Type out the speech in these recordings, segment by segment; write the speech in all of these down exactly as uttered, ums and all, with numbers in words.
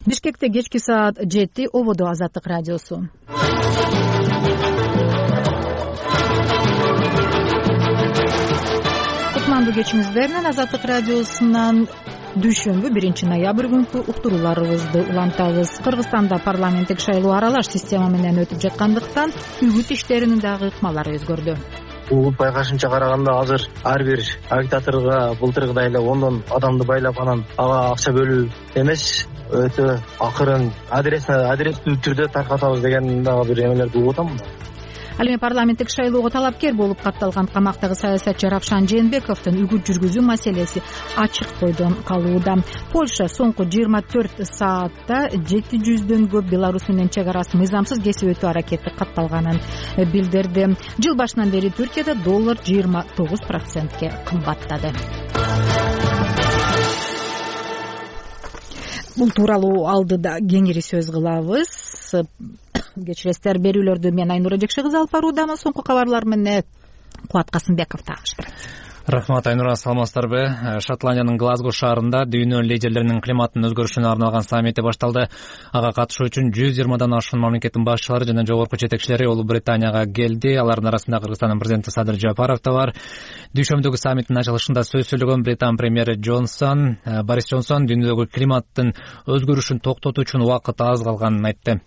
Бишкекте кечки саат жети, ободо Азаттык радиосу. Кутмандуу кечиңиздер менен Азаттык радиосунан дүйшөмбү биринчи ноябрь күнкү уктурууларыбызды улантабыз. Кыргызстанда парламенттик шайлоо аралаш система менен өтүп жаткандыктан үгүт иштеринин дагы ыкмалары өзгөрдү. Улут байкашынча караганда азыр ар бир агитаторго былтыргыдай эле ондон адамды байлап анан ага акча бөлүү эмес, өтө акырын адрестүү түрдө таркатабыз деген дагы бир эмелерди угуп атам. Ал эми парламенттик шайлоого талапкер болуп катталган камактагы саясатчы Равшан Жээнбековдун үгүт жүргүзүү маселеси ачык бойдон калууда. Польша соңку жыйырма төрт саатта жети жүздөн көп Беларусь менен чек арасын мыйзамсыз кесип өтүү аракети катталганын билдирди. Жыл башынан бери Түркияда доллар жыйырма тогуз процентке кымбаттады. Бул тууралуу алдыда кеңири сөз кылабыз. Кечиресиздер, берүүлөрдү мен Айнура Жекше кызы алып баруудамын. Соңку кабарлар менен Кубат Касымбеков тааныштырат. Рахмат, Айнура, саламатсыздарбы? Шотландиянын Глазго шаарында дүйнө лидерлеринин климаттын өзгөрүшүнө арналган саммити башталды. Ага катышуу үчүн жүз жыйырмадан ашкан мамлекеттин башчылары жана жогорку жетекчилери Улуу Британияга келди. Алардын арасында Кыргызстандын президенти Садыр Жапаров да бар. Дүйшөмбүдөгү саммиттин ачылышында сөз сөйлөгөн Британ премьери Джонсон, Борис Джонсон дүйнөдөгү климаттын өзгөрүшүн токтотуу үчүн убакыт аз калганын айтты.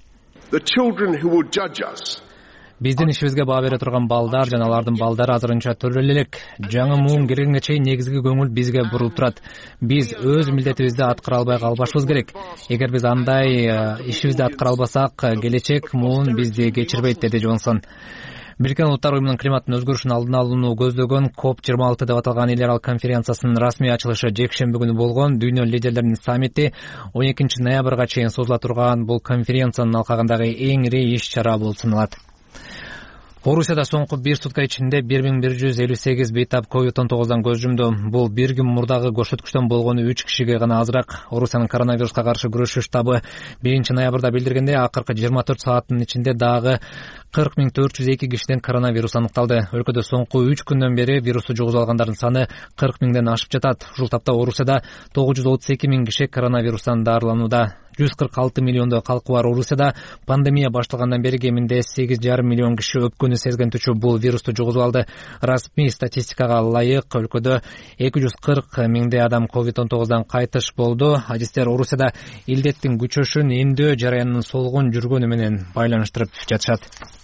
Биздин ишибизге баа бере турган балдар жана алардын балдары азырынча төрөлө элек. Жаңы муун келгенге чейин негизги көңүл бизге бурулуп турат. Биз өз милдетибизди аткара албай калбашыбыз керек. Эгер биз андай ишибизди аткара албасак, келечек муун бизди кечирбейт, деди Джонсон. Бириккен Улуттар уюмунун климаттын өзгөрүшүн алдын алууну көздөгөн коп жыйырма алты деп аталган эл аралык конференциясынын расмий ачылышы жекшемби күнү болгон. Дүйнө лидерлеринин саммити он экинчи ноябрга чейин созула турган бул конференциянын алкагындагы эң ири иш чара болуп саналат. Орусияда соңку бир сутка ичинде бир миң бир жүз элүү сегиз бейтап ковид он тогуздан көз жумду. Бул бир күн мурдагы көрсөткүчтөн болгону үч кишиге гана азыраак. Орусиянын коронавируска каршы күрөшүү штабы биринчи ноябрда билдиргендей, акыркы жыйырма төрт сааттын ичинде дагы кырк миң төрт жүз эки кишиден коронавирус аныкталды. Өлкөдө соңку үч күндөн бери вирусту жугузуп алгандардын саны кырк миңден ашып жатат. Ушул тапта Орусияда тогуз жүз отуз эки миң киши коронавирустан дарыланууда. жүз кырк алты миллиондой калкы бар Орусияда пандемия башталгандан бери кеминде сегиз жарым миллион киши өпкөнү сезгентүчү бул вирусту жугузуп алды. Расмий статистикага ылайык өлкөдө эки жүз кырк миңдей адам ковид он тогуздан кайтыш болду. Адистер Орусияда илдеттин күчөшүн эмдөө жараянынын солгун жүргөнү менен байланыштырып жатышат.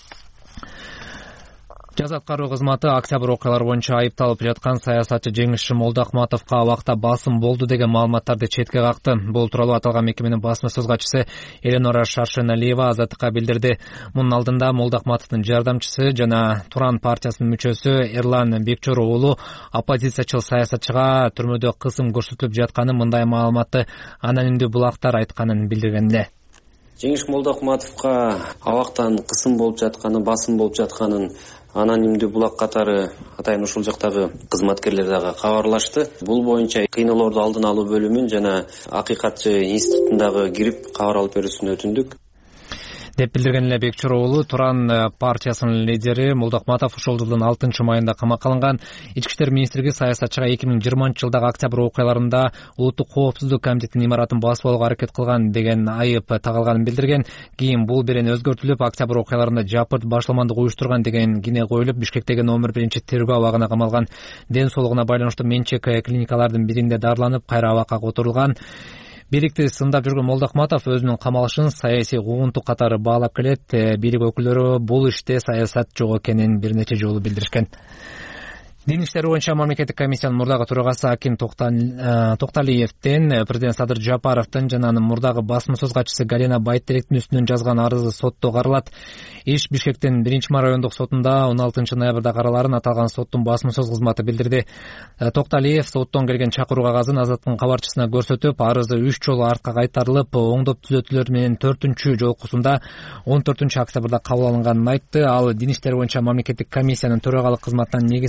Жаза аткаруу кызматы октябрь окуялары боюнча айыпталып жаткан саясатчы Жеңишчи Молдахматовго абакта басым болду деген маалыматтарды четке какты. Бул тууралуу аталган мекеменин басма сөз катчысы Эленора Шаршеналиева Азаттыкка билдирди. Мунун алдында Молдахматовдун жардамчысы жана Туран партиясынын мүчөсү Эрлан Бекчор уулу оппозициячыл саясатчыга түрмөдө кысым көрсөтүлүп жатканын, мындай маалыматты анонимдүү булактар айтканын билдирген эле. Жеңиш Молдахматовго абактан кысым болуп жатканын, басым болуп жатканын анонимдүү булак катары атайын ушул жактагы кызматкерлер дагы кабарлашты. Бул боюнча кыйноолорду алдын алуу бөлүмүн жана акыйкатчы институтундагы кирип кабар алып берүүсүн өтүндүк деп билдирген эле Бекчор уулу. Туран партиясынын лидери Молдахматов ошол жылдын алтынчы майында камакка алынган. Ички иштер министрлиги саясатчыга эки миң жыйырманчы жылдагы октябрь окуяларында улуттук коопсуздук комитетинин имаратын басып алууга аракет кылган деген айып тагылганын билдирген. Кийин бул берен өзгөртүлүп, октябрь окуяларында жапырт башламандык уюштурган деген кине коюлуп, Бишкектеги номер биринчи тергөө абагына камалган. Ден соолугуна байланыштуу менчек клиникалардын биринде дарыланып, кайра абакка которулган. Бийликти сындап жүргөн Молдахматов өзүнүн камалышын саясий куугунтук катары баалап келет. Бийлик өкүлдөрү бул иште саясат жок экенин бир нече жолу билдиришкен. Дин иштери боюнча мамлекеттик комиссиянын мурдагы төрагасы Акин Токталиевден президент Садыр Жапаровдун жана анын мурдагы басма сөз катчысы Галина Байтеректин үстүнөн жазган арызы сотто каралат. Иш Бишкектин биринчи райондук сотунда он алтынчы ноябрда караларын аталган соттун басма сөз кызматы билдирди. Токталиев соттон келген чакыруу кагазын Азаттыктын кабарчысына көрсөтүп, арызы үч жолу артка кайтарылып, оңдоп түзөтүүлөр менен төртүнчү жолкусунда он төртүнчү октябрда кабыл алынганын айтты. Ал дин иштери боюнча мамлекеттик комиссиянын төрагалык кызматынан негизсиз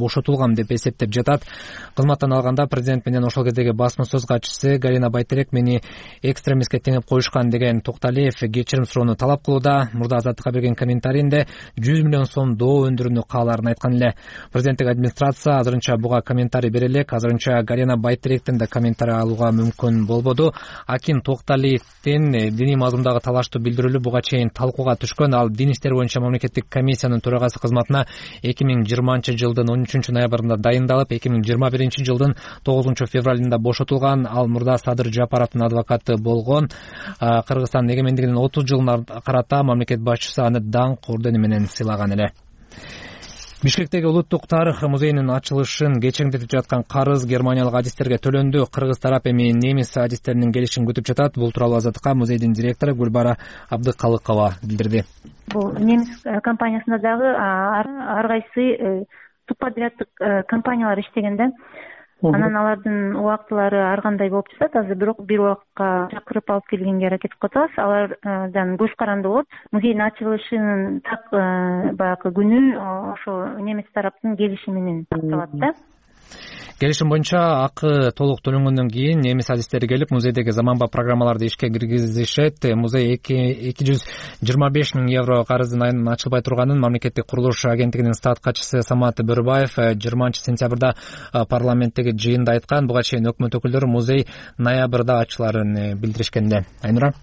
бошотулгам деп эсептеп жатат. Кызматтан алганда президент менен ошол кездеги басма сөз катчысы Галина Байтерек мени экстремистке теңеп коюшкан деген Токталиев кечирим суроону талап кылууда. Мурда Азаттыкка берген комментарийинде жүз миллион сом доо өндүрүүнү каалаарын айткан эле. Президенттик администрация азырынча буга комментарий бере элек. Азырынча Галина Байтеректен да комментарий алууга мүмкүн болбоду. Акин Токталиевдин диний мазмундагы талаштуу билдирүүлү буга чейин талкууга түшкөн. Ал дин иштери боюнча мамлекеттик комиссиянын төрагасы кызматына эки миң жыйырманчы жылдын он үчүнчү ноябрында дайындалып, эки миң жыйырма биринчи жылдын тогузунчу февралында бошотулган. Ал мурда Садыр Жапаровдун адвокаты болгон. Кыргызстандын эгемендигинин отуз жылына карата мамлекет башчысы аны даңк ордени менен сыйлаган эле. Бишкектеги Улуттук тарых музейинин ачылышын кечеңдетип жаткан карыз германиялык адистерге төлөндү. Кыргыз тарап эми немис адистеринин келишин күтүп жатат. Бул тууралуу Азаттыкка музейдин директору Гүлбара Абдыкалыкова билдирди. Бул немис компаниясында дагы ар кайсы субподряддык компаниялар иштеген да. Анан алардын убактылары ар кандай болуп жатат. Азыр бирок бир убакка чакырып алып келгенге аракет кылып атабыз. Алардан көз каранды болот. Музейдин ачылышынын так баягы күнү ошо немис тараптын келиши менен такталат да. Келишим боюнча акы толук төлөнгөндөн кийин немис адистери келип музейдеги заманба программаларды ишке киргизишет. Музей эки жүз жыйырма беш миң евро карыздын айынан ачылбай турганын мамлекеттик курулуш агенттигинин стат катчысы Самат Бөрбаев жыйырманчы сентябрда парламенттеги жыйында айткан. Буга чейин өкмөт өкүлдөрү музей ноябрда ачыларын билдиришкенде. Айнура.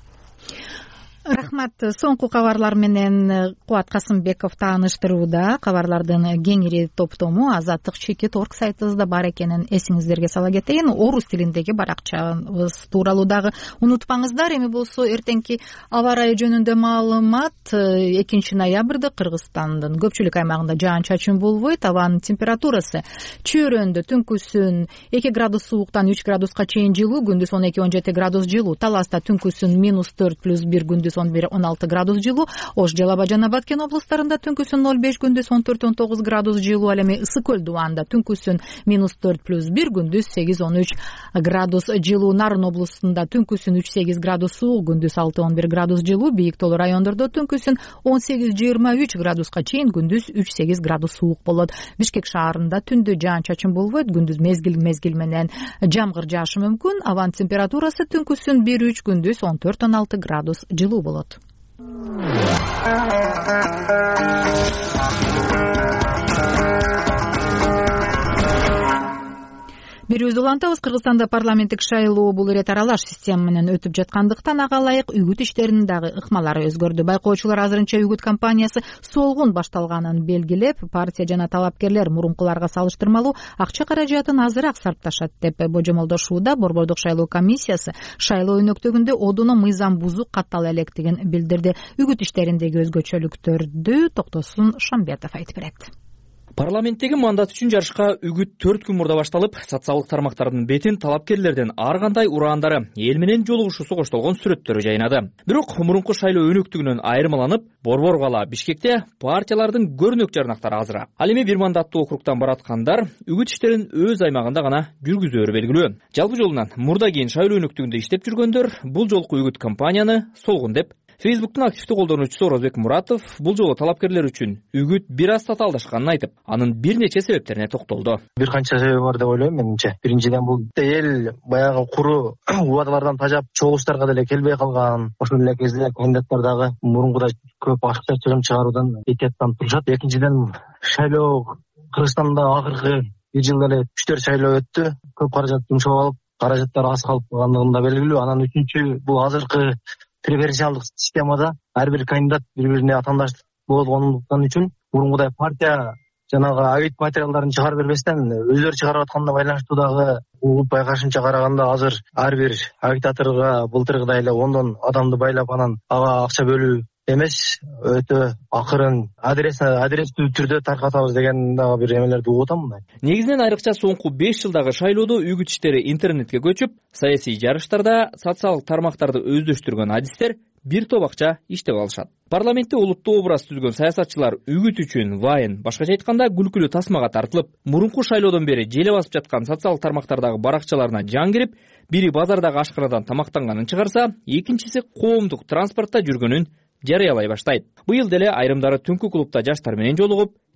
Рахмат. Соңку кабарлар менен Кубат Касымбеков тааныштырууда. Кабарлардын кеңири топтому Азаттык чекит орг сайтыбызда бар экенин эсиңиздерге сала кетейин. Орус тилиндеги баракчабыз тууралуу дагы унутпаңыздар. Эми болсо эртеңки аба ырайы жөнүндө маалымат. экинчи ноябрда Кыргызстандын көпчүлүк аймагында жаан-чачын болбойт. Абанын температурасы чөйрөндө түнкүсүн эки градус сууктан үч градуска чейин жылуу, күндүз он эки он жети градус жылуу. Таласта түнкүсүн минус төрт плюс бир, күндүз он бир он алты градус жылуу. Ош, Жалал Абад жана Баткен облустарында түнкүсүн ноль беш, күндүз он төрт он тогуз градус жылуу. Ал эми Ысык көл дубанда түнкүсүн минус төрт плюс бир, күндүз сегиз он үч градус жылуу. Нарын облустунда түнкүсүн үч сегиз градус суук, күндүз алты он бир градус жылуу. Бийик тоолуу райондордо түнкүсүн он сегиз жыйырма үч градуска чейин, күндүз үч сегиз градус суук болот. Бишкек шаарында түндө жаан-чачын болбойт, күндүз мезгил мезгил менен жамгыр жаашы мүмкүн. Абанын температурасы түнкүсүн бир үч, күндүз он төрт он алты градус жылуу болот. Бирибизди улантабыз. Кыргызстанда парламенттик шайлоо бул ирет аралаш система менен өтүп жаткандыктан ага ылайык үгүт иштеринин дагы ыкмалары өзгөрдү. Байкоочулар азырынча үгүт кампаниясы солгун башталганын белгилеп, партия жана талапкерлер мурункуларга салыштырмалуу акча каражатын азыраак сарпташат деп божомолдошууда. Борбордук шайлоо комиссиясы шайлоо өнөктөгүндө одуну мыйзам бузуу каттала электигин билдирди. Үгүт иштериндеги өзгөчөлүктөрдү Токтосун Шамбетов айтып берет. Парламенттеги мандат үчүн жарышка үгүт төрт күн мурда башталып, социалдык тармактардын бетин талапкерлерден ар кандай ураандары, эл менен жолугушуусу коштолгон сүрөттөрү жайнады. Бирок мурунку шайлоо өнөктүгүнөн айырмаланып, борбор кала Бишкекте партиялардын көрүнөк жарнактары азыраак. Ал эми бир мандаттуу округтан бараткандар үгүт иштерин өз аймагында гана жүргүзөөрү белгилүү. Жалпы жолунан мурда кийин шайлоо өнөктүгүндө иштеп жүргөндөр бул жолку үгүт кампанияны солгун деп Фейсбуктун активдүү колдонуучусу Оразбек Муратов бул жолу талапкерлер үчүн үгүт бир аз татаалдашканын айтып, анын бир нече себептерине токтолду. Бир канча себеби бар деп ойлойм менимче. Биринчиден, бул эл баягы куру убадалардан тажап, чогулуштарга деле келбей калган. Ошол эле кезде кандидаттар дагы мурункудай көп акча чыгым чыгаруудан этияттанып турушат. Экинчиден, шайлоо Кыргызстанда акыркы бир жылда эле үч төрт шайлоо өттү. Көп каражат жумшалып алып, каражаттар аз калып калгандыгы да белгилүү. Анан үчүнчү, бул азыркы преференциалдык системада ар бир кандидат бири-бирине атаандаш болгондуктан үчүн мурункудай партия жанагы агит материалдарын чыгарып бербестен өздөрү чыгарып атканына байланыштуу дагы угуп байкашымча караганда азыр ар бир агитаторго былтыргыдай эле ондон адамды байлап анан ага акча бөлүү эмес, өтө акырын адрес адрестүү түрдө таркатабыз деген дагы бир эмелерди угуп атам мындай. Негизинен айрыкча соңку беш жылдагы шайлоодо үгүт иштери интернетке көчүп, саясий жарыштарда социалдык тармактарды өздөштүргөн адистер бир топ акча иштеп алышат. Парламентте олуттуу образ түзгөн саясатчылар үгүт үчүн вайын, башкача айтканда күлкүлүү тасмага тартылып, мурунку шайлоодон бери желе басып жаткан социалдык тармактардагы баракчаларына жан кирип, бири базардагы ашканадан тамактанганын чыгарса, экинчиси коомдук транспортто жүргөнүн жарыялай баштайт. Быйыл деле айрымдары түнкү клубда жаштар менен жолугуп,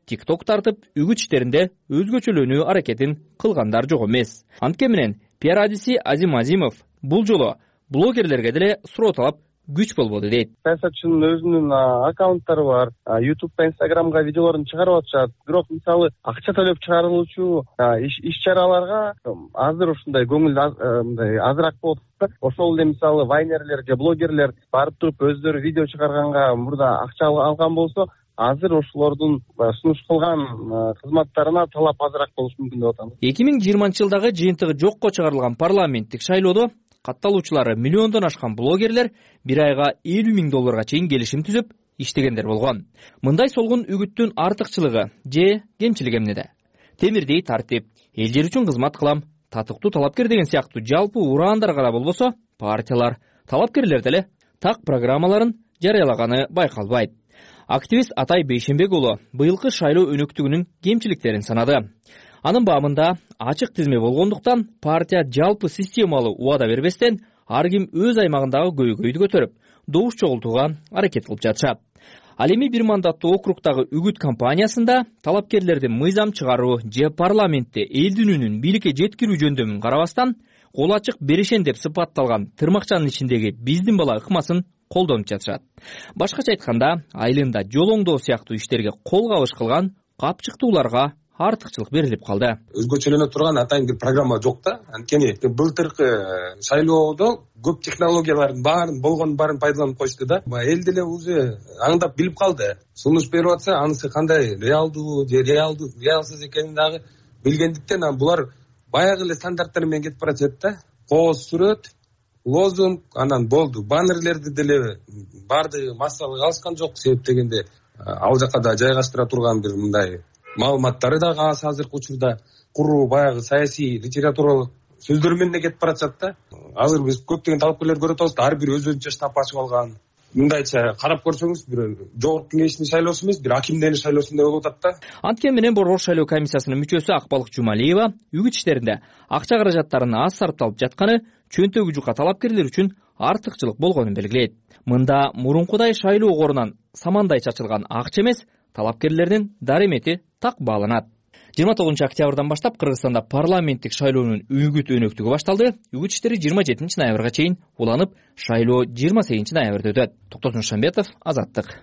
тикток тартып үгүт иштеринде өзгөчөлөнүү аракетин кылгандар жок эмес. Антке менен пиар адиси Азим Азимов бул жолу блогерлерге деле суроо талап күч болбоду дейт. Саясатчынын өзүнүн аккаунттары бар, ютубта, инстаграмга видеолорун чыгарып атышат. Бирок мисалы акча төлөп чыгарылуучу иш-чараларга азыр ушундай көңүл мындай азыраак болуп атат. Ошол эле мисалы вайнерлер же блогерлер барып туруп өздөрү видео чыгарганга мурда акча алган болсо, азыр ошолордун сунуш кылган кызматтарына талап азыраак болушу мүмкүн деп атам. эки миң жыйырманчы жылдагы жыйынтыгы жокко чыгарылган парламенттик шайлоодо катталуучулары миллиондон ашкан блогерлер бир айга элүү миң долларга чейин келишим түзүп иштегендер болгон. Мындай солгун үгүттүн артыкчылыгы же кемчилиги эмнеде? Темирдей тартип, эл жер үчүн кызмат кылам, татыктуу талапкер деген сыяктуу жалпы ураандар гана болбосо, партиялар, талапкерлер деле так программаларын жарыялаганы байкалбайт. Активист Атай Бейшенбек уулу быйылкы шайлоо өнөктүгүнүн кемчиликтерин санады. Анын баамында ачык тизме болгондуктан партия жалпы системалуу убада бербестен ар ким өз аймагындагы көйгөйдү көтөрүп, добуш чогултууга аракет кылып жатышат. Ал эми бир мандаттуу округдагы үгүт кампаниясында талапкерлерди мыйзам чыгаруу же парламентте элдин үнүн бийликке жеткирүү жөндөмүн карабастан, кол ачык беришен деп сыпатталган тырмакчанын ичиндеги биздин бала ыкмасын колдонуп жатышат. Башкача айтканда, айылында жол оңдоо сыяктуу иштерге кол кабыш кылган капчыктууларга артыкчылык берилип калды. Өзгөчөлөнө турган атайын бир программа жок да. Анткени былтыркы шайлоодо көп технологиялардын баарын болгонун баарын пайдаланып койушту да. Эл деле уже аңдап билип калды. Сунуш берип атса, анысы кандай реалдуу же реалдуу, реалсыз экенин дагы билгендиктен булар баягы эле стандарттар менен кетип баратат да. Кооз сүрөт, лозунг, анан болду. Баннерлерди деле баардыгы массалык алышкан жок, себеп дегенде ал жака да жайгаштыра турган бир мындай маалыматтары дагы аз азыркы учурда куруу баягы саясий литературалык сөздөр менен кетип баратат да. Азыр биз көптөгөн талапкерлер көрүп атабыз, ар бир өз өзүнчө штаб ачып алган. Мындайча карап көрсөңүз, бир жогорку кеңештин шайлоосу эмес, бир акимдердин шайлоосундай болуп атат да. Анткен менен Борбор шайлоо комиссиясынын мүчөсү Акбалык Жумалиева үгүт иштеринде акча каражаттарынын аз сарпталып жатканы чөнтөгү жука талапкерлер үчүн артыкчылык болгонун белгилейт. Мында мурункудай шайлоо корунан самандай чачылган акча эмес, талапкерлердин даремети так бааланат. жыйырма тогузунчу октябрдан баштап Кыргызстанда парламенттик шайлоонун үгүт өнөктүгү башталды. Үгүт иштери жыйырма жетинчи ноябрга чейин уланып, шайлоо жыйырма сегизинчи ноябрда өтөт. Токтосун Шамбетов, Азаттык.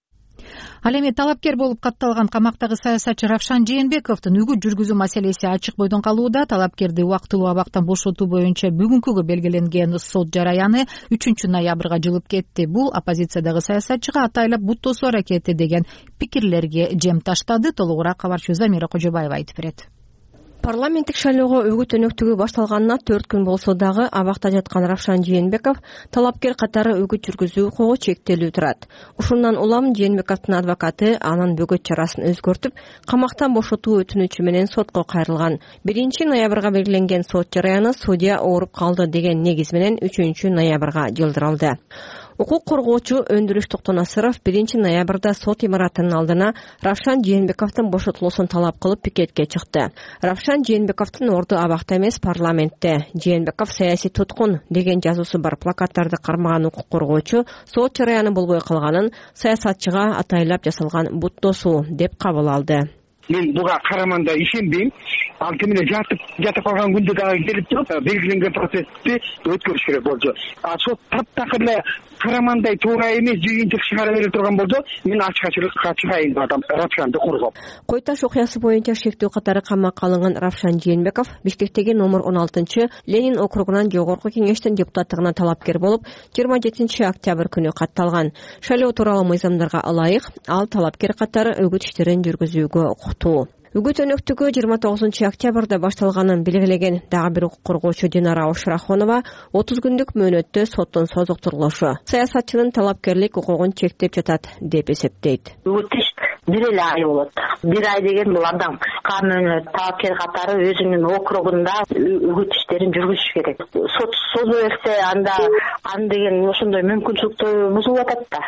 Ал эми талапкер болуп катталган камактагы саясатчы Равшан Жээнбековдун үгүт жүргүзүү маселеси ачык бойдон калууда. Талапкерди убактылуу абактан бошотуу боюнча бүгүнкүгө белгиленген сот жараяны үчүнчү ноябрга жылып кетти. Бул оппозициядагы саясатчыга атайлап буттоосуу аракети деген пикирлерге жем таштады. Толугураак кабарчы Замира Кожобаева айтып берет. Парламенттик шайлоого үгүт өнөктүгү башталганына төрт күн болсо дагы абакта жаткан Равшан Жээнбеков талапкер катары үгүт жүргүзүү укугу чектелүү турат. Ушундан улам Жээнбековдун адвокаты анын бөгөт чарасын өзгөртүп, камактан бошотуу өтүнүчү менен сотко кайрылган. биринчи ноябрга белгиленген сот жараяны судья ооруп калды деген негиз менен үчүнчү ноябрга жылдырылды. Укук коргоочу Өндүрүш Токтонасыров биринчи ноябрда сот имаратынын алдына Равшан Жээнбековдун бошотулуусун талап кылып пикетке чыкты. Равшан Жээнбековдун орду абакта эмес, парламентте. Жээнбеков саясий туткун деген жазуусу бар плакаттарды кармаган укук коргоочу сот жараяны болбой калганын саясатчыга атайлап жасалган буттоосуу деп кабыл алды. Мен буга караманда ишенбейм. Анткени жатып жатып калган күндө дагы келип туруп белгиленген процессти өткөрүш керек болчу. А сот таптакыр эле карамандай туура эмес жыйынтык чыгара бере турган болсо, мен ачык-ачык чыгайын деп атам, Равшанды коргоп. Кой Таш окуясы боюнча шектүү катары камакка алынган Равшан Жээнбеков Бишкектеги номер он алтынчы Ленин округунан жогорку кеңештин депутаттыгына талапкер болуп, жыйырма жетинчи октябрь күнү катталган. Шайлоо тууралуу мыйзамдарга ылайык ал талапкер катары үгүт иштерин жүргүзүүгө укуктуу. Үгүт өнөктүгү жыйырма тогузунчу октябрда башталганын белгилеген дагы бир укук коргоочу Динара Ошрахонова отуз күндүк мөөнөттө соттун созуктурулушу саясатчынын талапкерлик укугун чектеп жатат деп эсептейт. Бир эле ай болот. Бир ай деген бул абдан кыска мөөнөт. Талапкер катары өзүнүн округунда үгүт иштерин жүргүзүш керек. Сот созо берсе, анда ан деген ошондой мүмкүнчүлүктөр бузулуп атат да.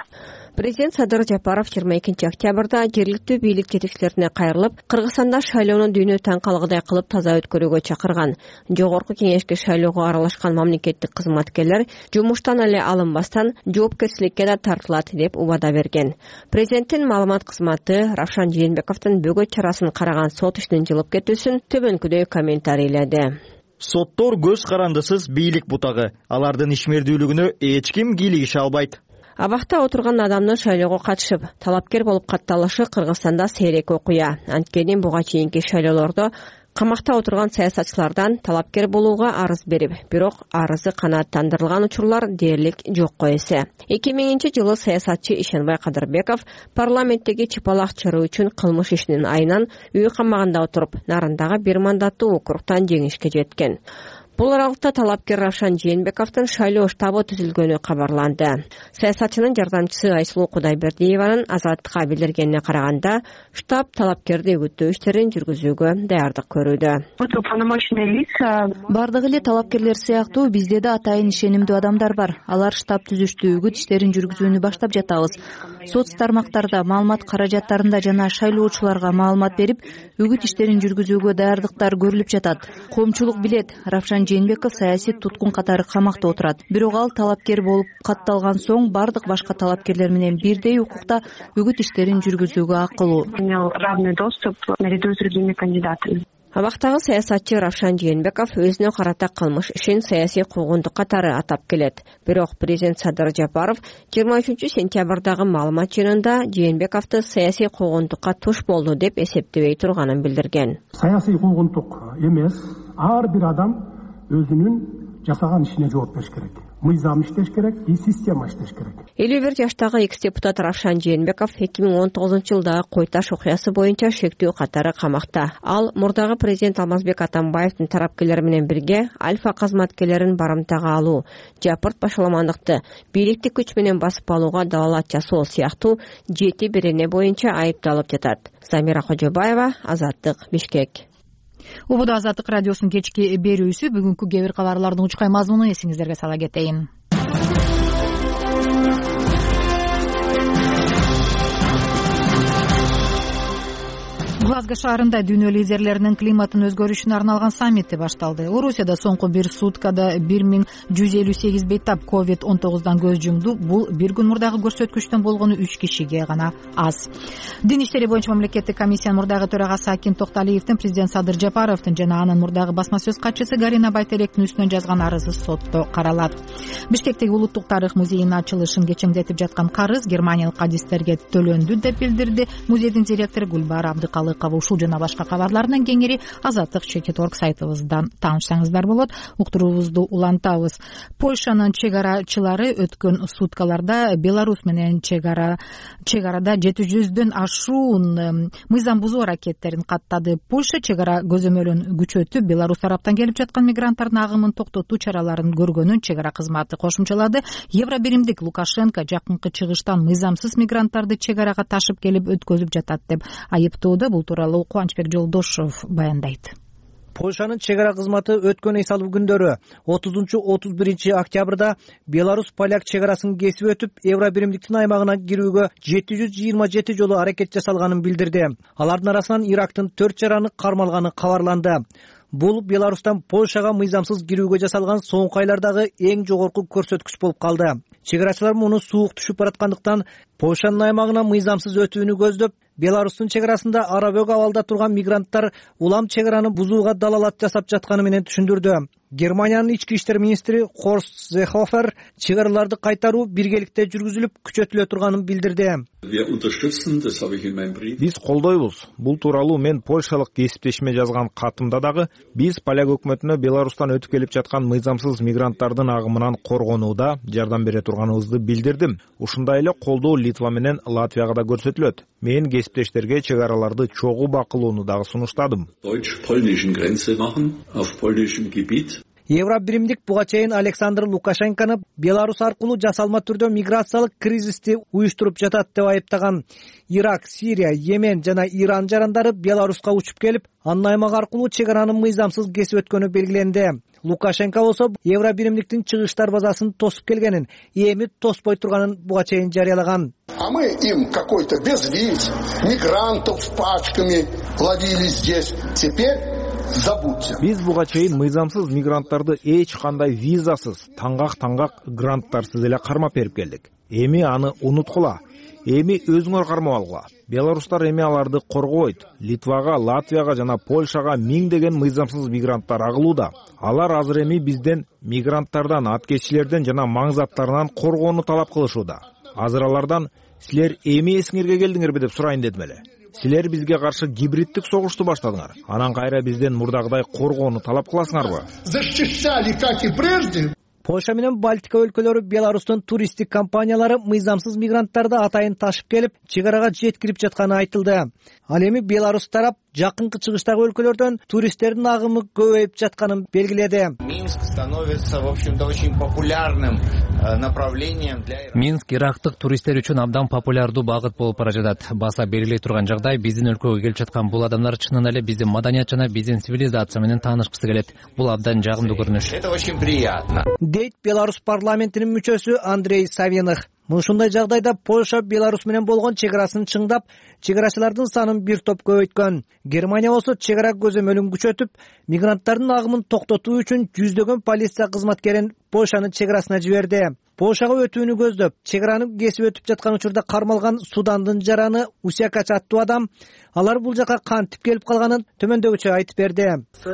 Президент Садыр Жапаров жыйырма экинчи октябрда жергиликтүү бийлик жетекчилерине кайрылып, Кыргызстанда шайлоону дүйнө таң калгыдай кылып таза өткөрүүгө чакырган. Жогорку кеңешке шайлоого аралашкан мамлекеттик кызматкерлер жумуштан эле алынбастан жоопкерчиликке да тартылат деп убада берген. Президенттин маалымат кызматы Равшан Жээнбековдун бөгөт чарасын караган сот ишинин жылып кетүүсүн төмөнкүдөй комментарийледи. Соттор көз карандысыз бийлик бутагы. Алардын ишмердүүлүгүнө эч ким кийлигише албайт. Абакта отурган адамдын шайлоого катышып, талапкер болуп катталышы Кыргызстанда сейрек окуя. Анткени буга чейинки шайлоолордо камакта отурган саясатчылардан талапкер болууга арыз берип, бирок арызы канааттандырылган учурлар дээрлик жокко эсе. эки миңинчи жылы саясатчы Ишенбай Кадырбеков парламенттеги чыпалак чыруу үчүн кылмыш ишинин айынан үй камагында отуруп, Нарындагы бир мандаттуу округтан жеңишке жеткен. Бул аралыкта талапкер Равшан Жээнбековдун шайлоо штабы түзүлгөнү кабарланды. Саясатчынын жардамчысы Айсулуу Кудайбердиеванын Азаттыкка билдиргенине караганда, штаб талапкерди үгүттөө иштерин жүргүзүүгө даярдык көрүүдө. Бардыгы эле талапкерлер сыяктуу бизде да атайын ишенимдүү адамдар бар. Алар штаб түзүштү, үгүт иштерин жүргүзүүнү баштап жатабыз. Соц тармактарда, маалымат каражаттарында жана шайлоочуларга маалымат берип, үгүт иштерин жүргүзүүгө даярдыктар көрүлүп жатат. Коомчулук билет, Равшан Жээнбеков саясий туткун катары камакта отурат. Бирок ал талапкер болуп катталган соң бардык башка талапкерлер менен бирдей укукта үгүт иштерин жүргүзүүгө акылуу. Равный доступ наряду с другими кандидатами. Абактагы саясатчы Равшан Жээнбеков өзүнө карата кылмыш ишин саясий куугунтук катары атап келет. Бирок президент Садыр Жапаров жыйырма үчүнчү сентябрдагы маалымат жыйынында Жээнбековду саясий куугунтукка туш болду деп эсептебей турганын билдирген. Саясий куугунтук эмес, ар бир адам өзүнүн жасаган ишине жооп бериш керек. Мыйзам иштеш керек, и система иштеш керек. элүү бир жаштагы экс-депутат Равшан Жээнбеков эки миң он тогузунчу жылдагы Кой Таш окуясы боюнча шектүү катары камакта. Ал мурдагы президент Алмазбек Атамбаевдин тарапкерлери менен бирге Альфа кызматкерлерин барымтага алуу, жапырт башаламандыкты, бийликти күч менен басып алууга далалат жасоо сыяктуу жети берене боюнча айыпталып жатат. Замира Кожобаева, Азаттык, Бишкек. Убуда Азаттык радиосунун кечки берүүсү. Бүгүнкү кээ бир кабарлардын учкай мазмунун эсиңиздерге сала кетейин. Глазго шаарында дүйнө лидерлеринин климаттын өзгөрүшүнө арналган саммити башталды. Орусияда соңку бир суткада бир миң жүз элүү сегиз бейтап ковид он тогуздан көз жумду. Бул бир күн мурдагы көрсөткүчтөн болгону үч кишиге гана аз. Дин иштери боюнча мамлекеттик комиссиянын мурдагы төрагасы Акин Токталиевдин президент Садыр Жапаровдун жана анын мурдагы басма сөз катчысы Гарина Байтеректин үстүнөн жазган арызы сотто каралат. Бишкектеги Улуттук тарых музейинин ачылышын кечеңдетип жаткан карыз германиялык адистерге төлөндү деп билдирди музейдин директору Гүлбар Абдыкалыкова. Ушул жана башка кабарлардын кеңири Азаттык чекит точка орг сайтыбыздан таанышсаңыздар болот. Уктуруубузду улантабыз. Польшанын чек арачылары өткөн суткаларда Беларусь менен чек ара чек-арада жети жүздөн ашуун мыйзам бузуу аракеттерин каттады. Польша чек ара көзөмөлүн күчөтүп, Беларусь тараптан келип жаткан мигранттардын агымын токтотуу чараларын көргөнүн чек ара кызматы кошумчалады. Евробиримдик Лукашенко жакынкы чыгыштан мыйзамсыз мигранттарды чек арага ташып келип өткөзүп жатат деп айыптоодо. Бул тууралуу Кубанычбек Жолдошов баяндайт. Польшанын чек ара кызматы өткөн ай салуу күндөрү отузунчу отуз биринчи октябрда Беларусь-Поляк чек арасын кесип өтүп, Евробиримдиктин аймагына кирүүгө жети жүз жыйырма жети жолу аракет жасалганын билдирди. Алардын арасынан Ирактын төрт жараны кармалганы кабарланды. Бул Беларустан Польшага мыйзамсыз кирүүгө жасалган соңку айлардагы эң жогорку көрсөткүч болуп калды. Чек арачылар муну суук түшүп бараткандыктан Польшанын аймагына мыйзамсыз өтүүнү көздөп, Беларустун чек арасында арабөк абалда турган мигранттар улам чек араны бузууга далалат жасап жатканы менен түшүндүрдү. Германиянын ички иштер министри Хорст Зехофер чек араларды кайтаруу биргеликте жүргүзүлүп, күчөтүлө турганын билдирди. Биз колдойбуз. Бул тууралуу мен польшалык кесиптешиме жазган катымда дагы биз поляк өкмөтүнө Беларустан өтүп келип жаткан мыйзамсыз мигранттардын агымынан коргонууда жардам бере турганыбызды билдирдим. Ушундай эле колдоо Литва менен Латвияга да көрсөтүлөт. Мен кесиптештерге чек араларды чогуу бакылоону дагы сунуштадым. Евро биримдик буга чейин Александр Лукашенкону Беларусь аркылуу жасалма түрдө миграциялык кризисти уюштуруп жатат деп айыптаган. Ирак, Сирия, Йемен жана Иран жарандары Беларуска учуп келип, анын аймак аркылуу чек араны мыйзамсыз кесип өткөнү белгиленди. Лукашенко болсо евро биримдиктин чыгыштар базасын тосуп келгенин, эми тоспой турганын буга чейин жарыялаган. А мы им какой-то без виз, мигрантов пачками ловили здесь. Теперь забудьте. Биз буга чейин мыйзамсыз мигранттарды эч кандай визасыз, таңгак-таңгак гранттарсыз эле кармап берип келдик. Эми аны унуткула. Эми өзүңөр кармап алгыла. Белорустар эми аларды коргойт. Литвага, Латвияга жана Польшага миңдеген мыйзамсыз мигранттар агылууда. Алар азыр эми бизден мигранттардан, аткезчилерден жана маң заттарынан коргоону талап кылышууда. Азыр алардан силер эми эсиңерге келдиңерби деп сурайын дедим эле. Силер бизге каршы гибриддик согушту баштадыңар. Анан кайра бизден мурдагыдай коргоону талап кыласыңарбы? Защищали, как и прежде. Польша менен Балтика өлкөлөрү Беларустун туристтик компаниялары мыйзамсыз мигранттарды атайын ташып келип, чек арага жеткирип жатканы айтылды. Ал эми Беларусь тарап жакынкы чыгыштагы өлкөлөрдөн туристтердин агымы көбөйүп жатканын белгиледи. Минск становится, в общем-то, очень популярным направлением для Минск ирактык туристтер үчүн абдан популярдуу багыт болуп бара жатат. Баса белгилей турган жагдай, биздин өлкөгө келип жаткан бул адамдар чынын эле биздин маданият жана биздин цивилизация менен таанышкысы келет. Бул абдан жагымдуу көрүнүш. Это очень приятно. Дейт Беларусь парламентинин мүчөсү Андрей Савиных. Мынушундай жагдайда Польша Беларусь менен болгон чек арасын чыңдап, чек арачылардын санын бир топ көбөйткөн. Германия болсо чек ара көзөмөлүн күчөтүп, мигранттардын агымын токтотуу үчүн жүздөгөн полиция кызматкерин Польшанын чек арасына жиберди. Польшага өтүүнү көздөп, чек араны кесип өтүп жаткан учурда кармалган Судандын жараны Усякач аттуу адам, алар бул жака кантип келип калганын төмөндөгүчө айтып берди.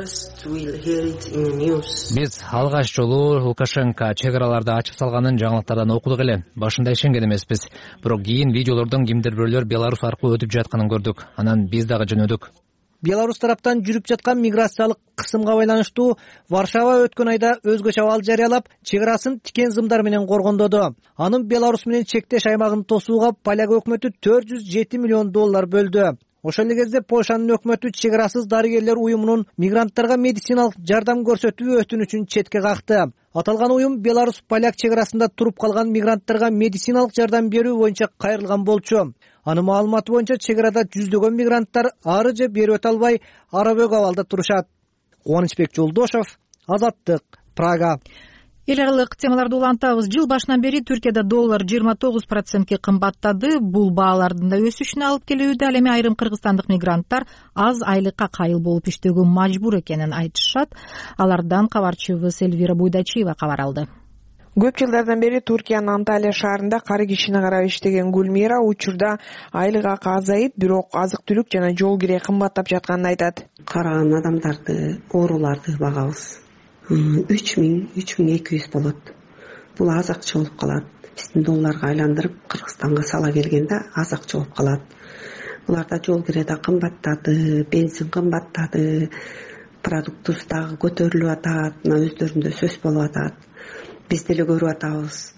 Биз алгач жолу Лукашенко чек араларды ачып салганын жаңылыктардан окудук эле. Башында ишенген эмеспиз. Бирок кийин видеолордон кимдир бирөөлөр Беларусь аркылуу өтүп жатканын көрдүк. Анан биз дагы жөнөдүк. Беларусь тараптан жүрүп жаткан миграциялык кысымга байланыштуу Варшава өткөн айда өзгөчө абал жарыялап, чек арасын тикен зымдар менен коргондоду. Анын Беларусь менен чектеш аймагын тосууга поляк өкмөтү төрт жүз жети миллион доллар бөлдү. Ошол эле кезде Польшанын өкмөтү чек арасыз дарыгерлер уюмунун мигранттарга медициналык жардам көрсөтүү өтүнүчүн четке какты. Аталган уюм Беларусь поляк чек арасында туруп калган мигранттарга медициналык жардам берүү боюнча кайрылган болчу. Анын маалыматы боюнча чек арада жүздөгөн мигранттар ары же бери өтө албай арабөк абалда турушат. Кубанычбек Жолдошов, Азаттык, Прага. Эл аралык темаларды улантабыз. Жыл башынан бери Түркияда доллар жыйырма тогуз процентке кымбаттады. Бул баалардын да өсүшүнө алып келүүдө. Ал эми айрым кыргызстандык мигранттар аз айлыкка кайыл болуп иштөөгө мажбур экенин айтышат. Алардан кабарчыбыз Эльвира Буйдачиева кабар алды. Көп жылдардан бери Туркиянын Анталия шаарында кары кишини карап иштеген Гүлмира учурда айлык акы азайып, бирок азык-түлүк жана жол кире кымбаттап жатканын айтат. Караган адамдарды, ооруларды багабыз. үч миң, үч миң эки жүз болот. Бул аз акча болуп калат. Биздин долларга айландырып Кыргызстанга сала келгенде аз акча болуп калат. Буларда жол кире да кымбаттады, бензин кымбаттады, продукт туз дагы көтөрүлүп атат, мына өздөрүндө сөз болуп атат. Биз деле көрүп атабыз.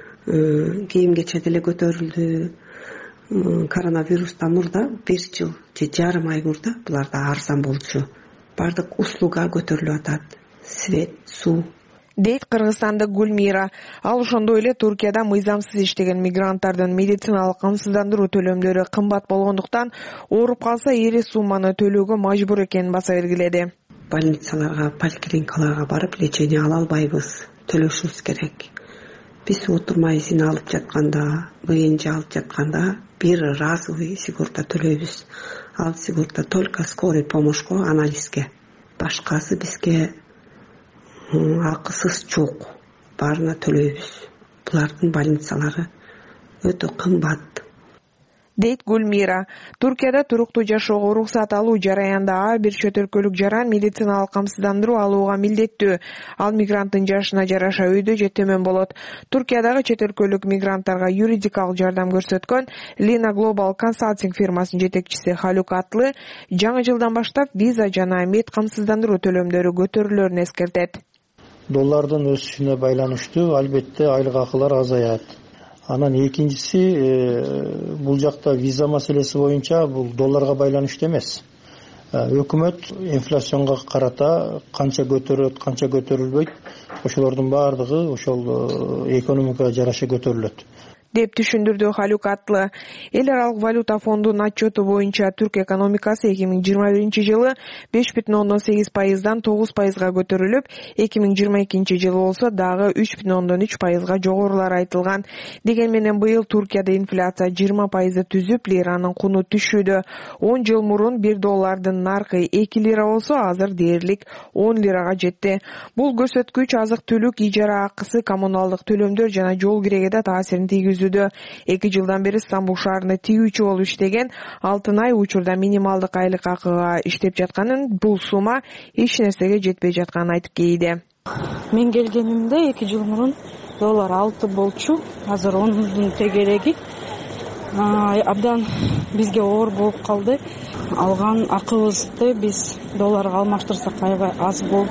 Кийим кече деле көтөрүлдү. Коронавирустан мурда бир жыл же жарым ай мурда буларда арзан болчу. Бардык услуга көтөрүлүп атат. Свет, суу. Дейт кыргызстандык Гүлмира. Ал ошондой эле Туркияда мыйзамсыз иштеген мигранттардын медициналык камсыздандыруу төлөмдөрү кымбат болгондуктан ооруп калса эре сумманы төлөөгө мажбур экенин баса бергиледи. Больницаларга, поликлиникаларга барып лечение ала албайбыз. Төлөшүбүз керек. Биз отурмай алып жатканда, ВНЖ алып жатканда бир разовый сигорта төлөйбүз. Ал сигорта только скорый помощько, анализге. Башкасы бизге акысыз жок. Баарына төлөйбүз. Булардын больницалары өтө кымбат. Дейт Гүлмира. Туркияда туруктуу жашоого уруксат алуу жараянда ар бир чет өлкөлүк жаран медициналык камсыздандыруу алууга милдеттүү. Ал мигранттын жашына жараша өйдө же төмөн болот. Туркиядагы чет өлкөлүк мигранттарга юридикалык жардам көрсөткөн Lina Global Consulting фирмасынын жетекчиси Халук Атлы жаңы жылдан баштап виза жана мед камсыздандыруу төлөмдөрү көтөрүлөрүн эскертет. Доллардын өсүшүнө байланыштуу албетте айлык акылар азаят. Анан экинчиси бул жакта виза маселеси боюнча бул долларга байланыштуу эмес. өкмөт инфляцияга карата канча көтөрөт, канча көтөрүлбөйт, ошолордун баардыгы ошол экономикага жараша көтөрүлөт деп түшүндүрдү Халюк Атлы. Эл аралык валюта фондунун отчету боюнча Түрк экономикасы эки миң жыйырма биринчи жылы беш бүтүн ондон сегиз пайыздан тогуз пайызга көтөрүлүп, эки миң жыйырма экинчи жылы болсо дагы үч бүтүн ондон үч пайызга жогорулары айтылган. Деген менен быйыл Туркияда инфляция жыйырма пайызды түзүп, лиранын куну түшүүдө. он жыл мурун бир доллардын наркы эки лира болсо, азыр дээрлик он лирага жетти. Бул көрсөткүч азык-түлүк, ижара акысы, коммуналдык төлөмдөр жана жол кирегге да таасирин тийгизүүдө. эки жылдан бери Стамбул шаарында тигүүчү болуп иштеген Алтынай учурда минималдык айлык акыга иштеп жатканын, бул сумма эч нерсеге жетпей жатканын айтып кейди. Мен келгенимде эки жыл мурун доллар алты болчу, азыр ондун тегереги. Абдан бизге оор болуп калды. Алган акыбызды биз долларга алмаштырсак аябай аз болуп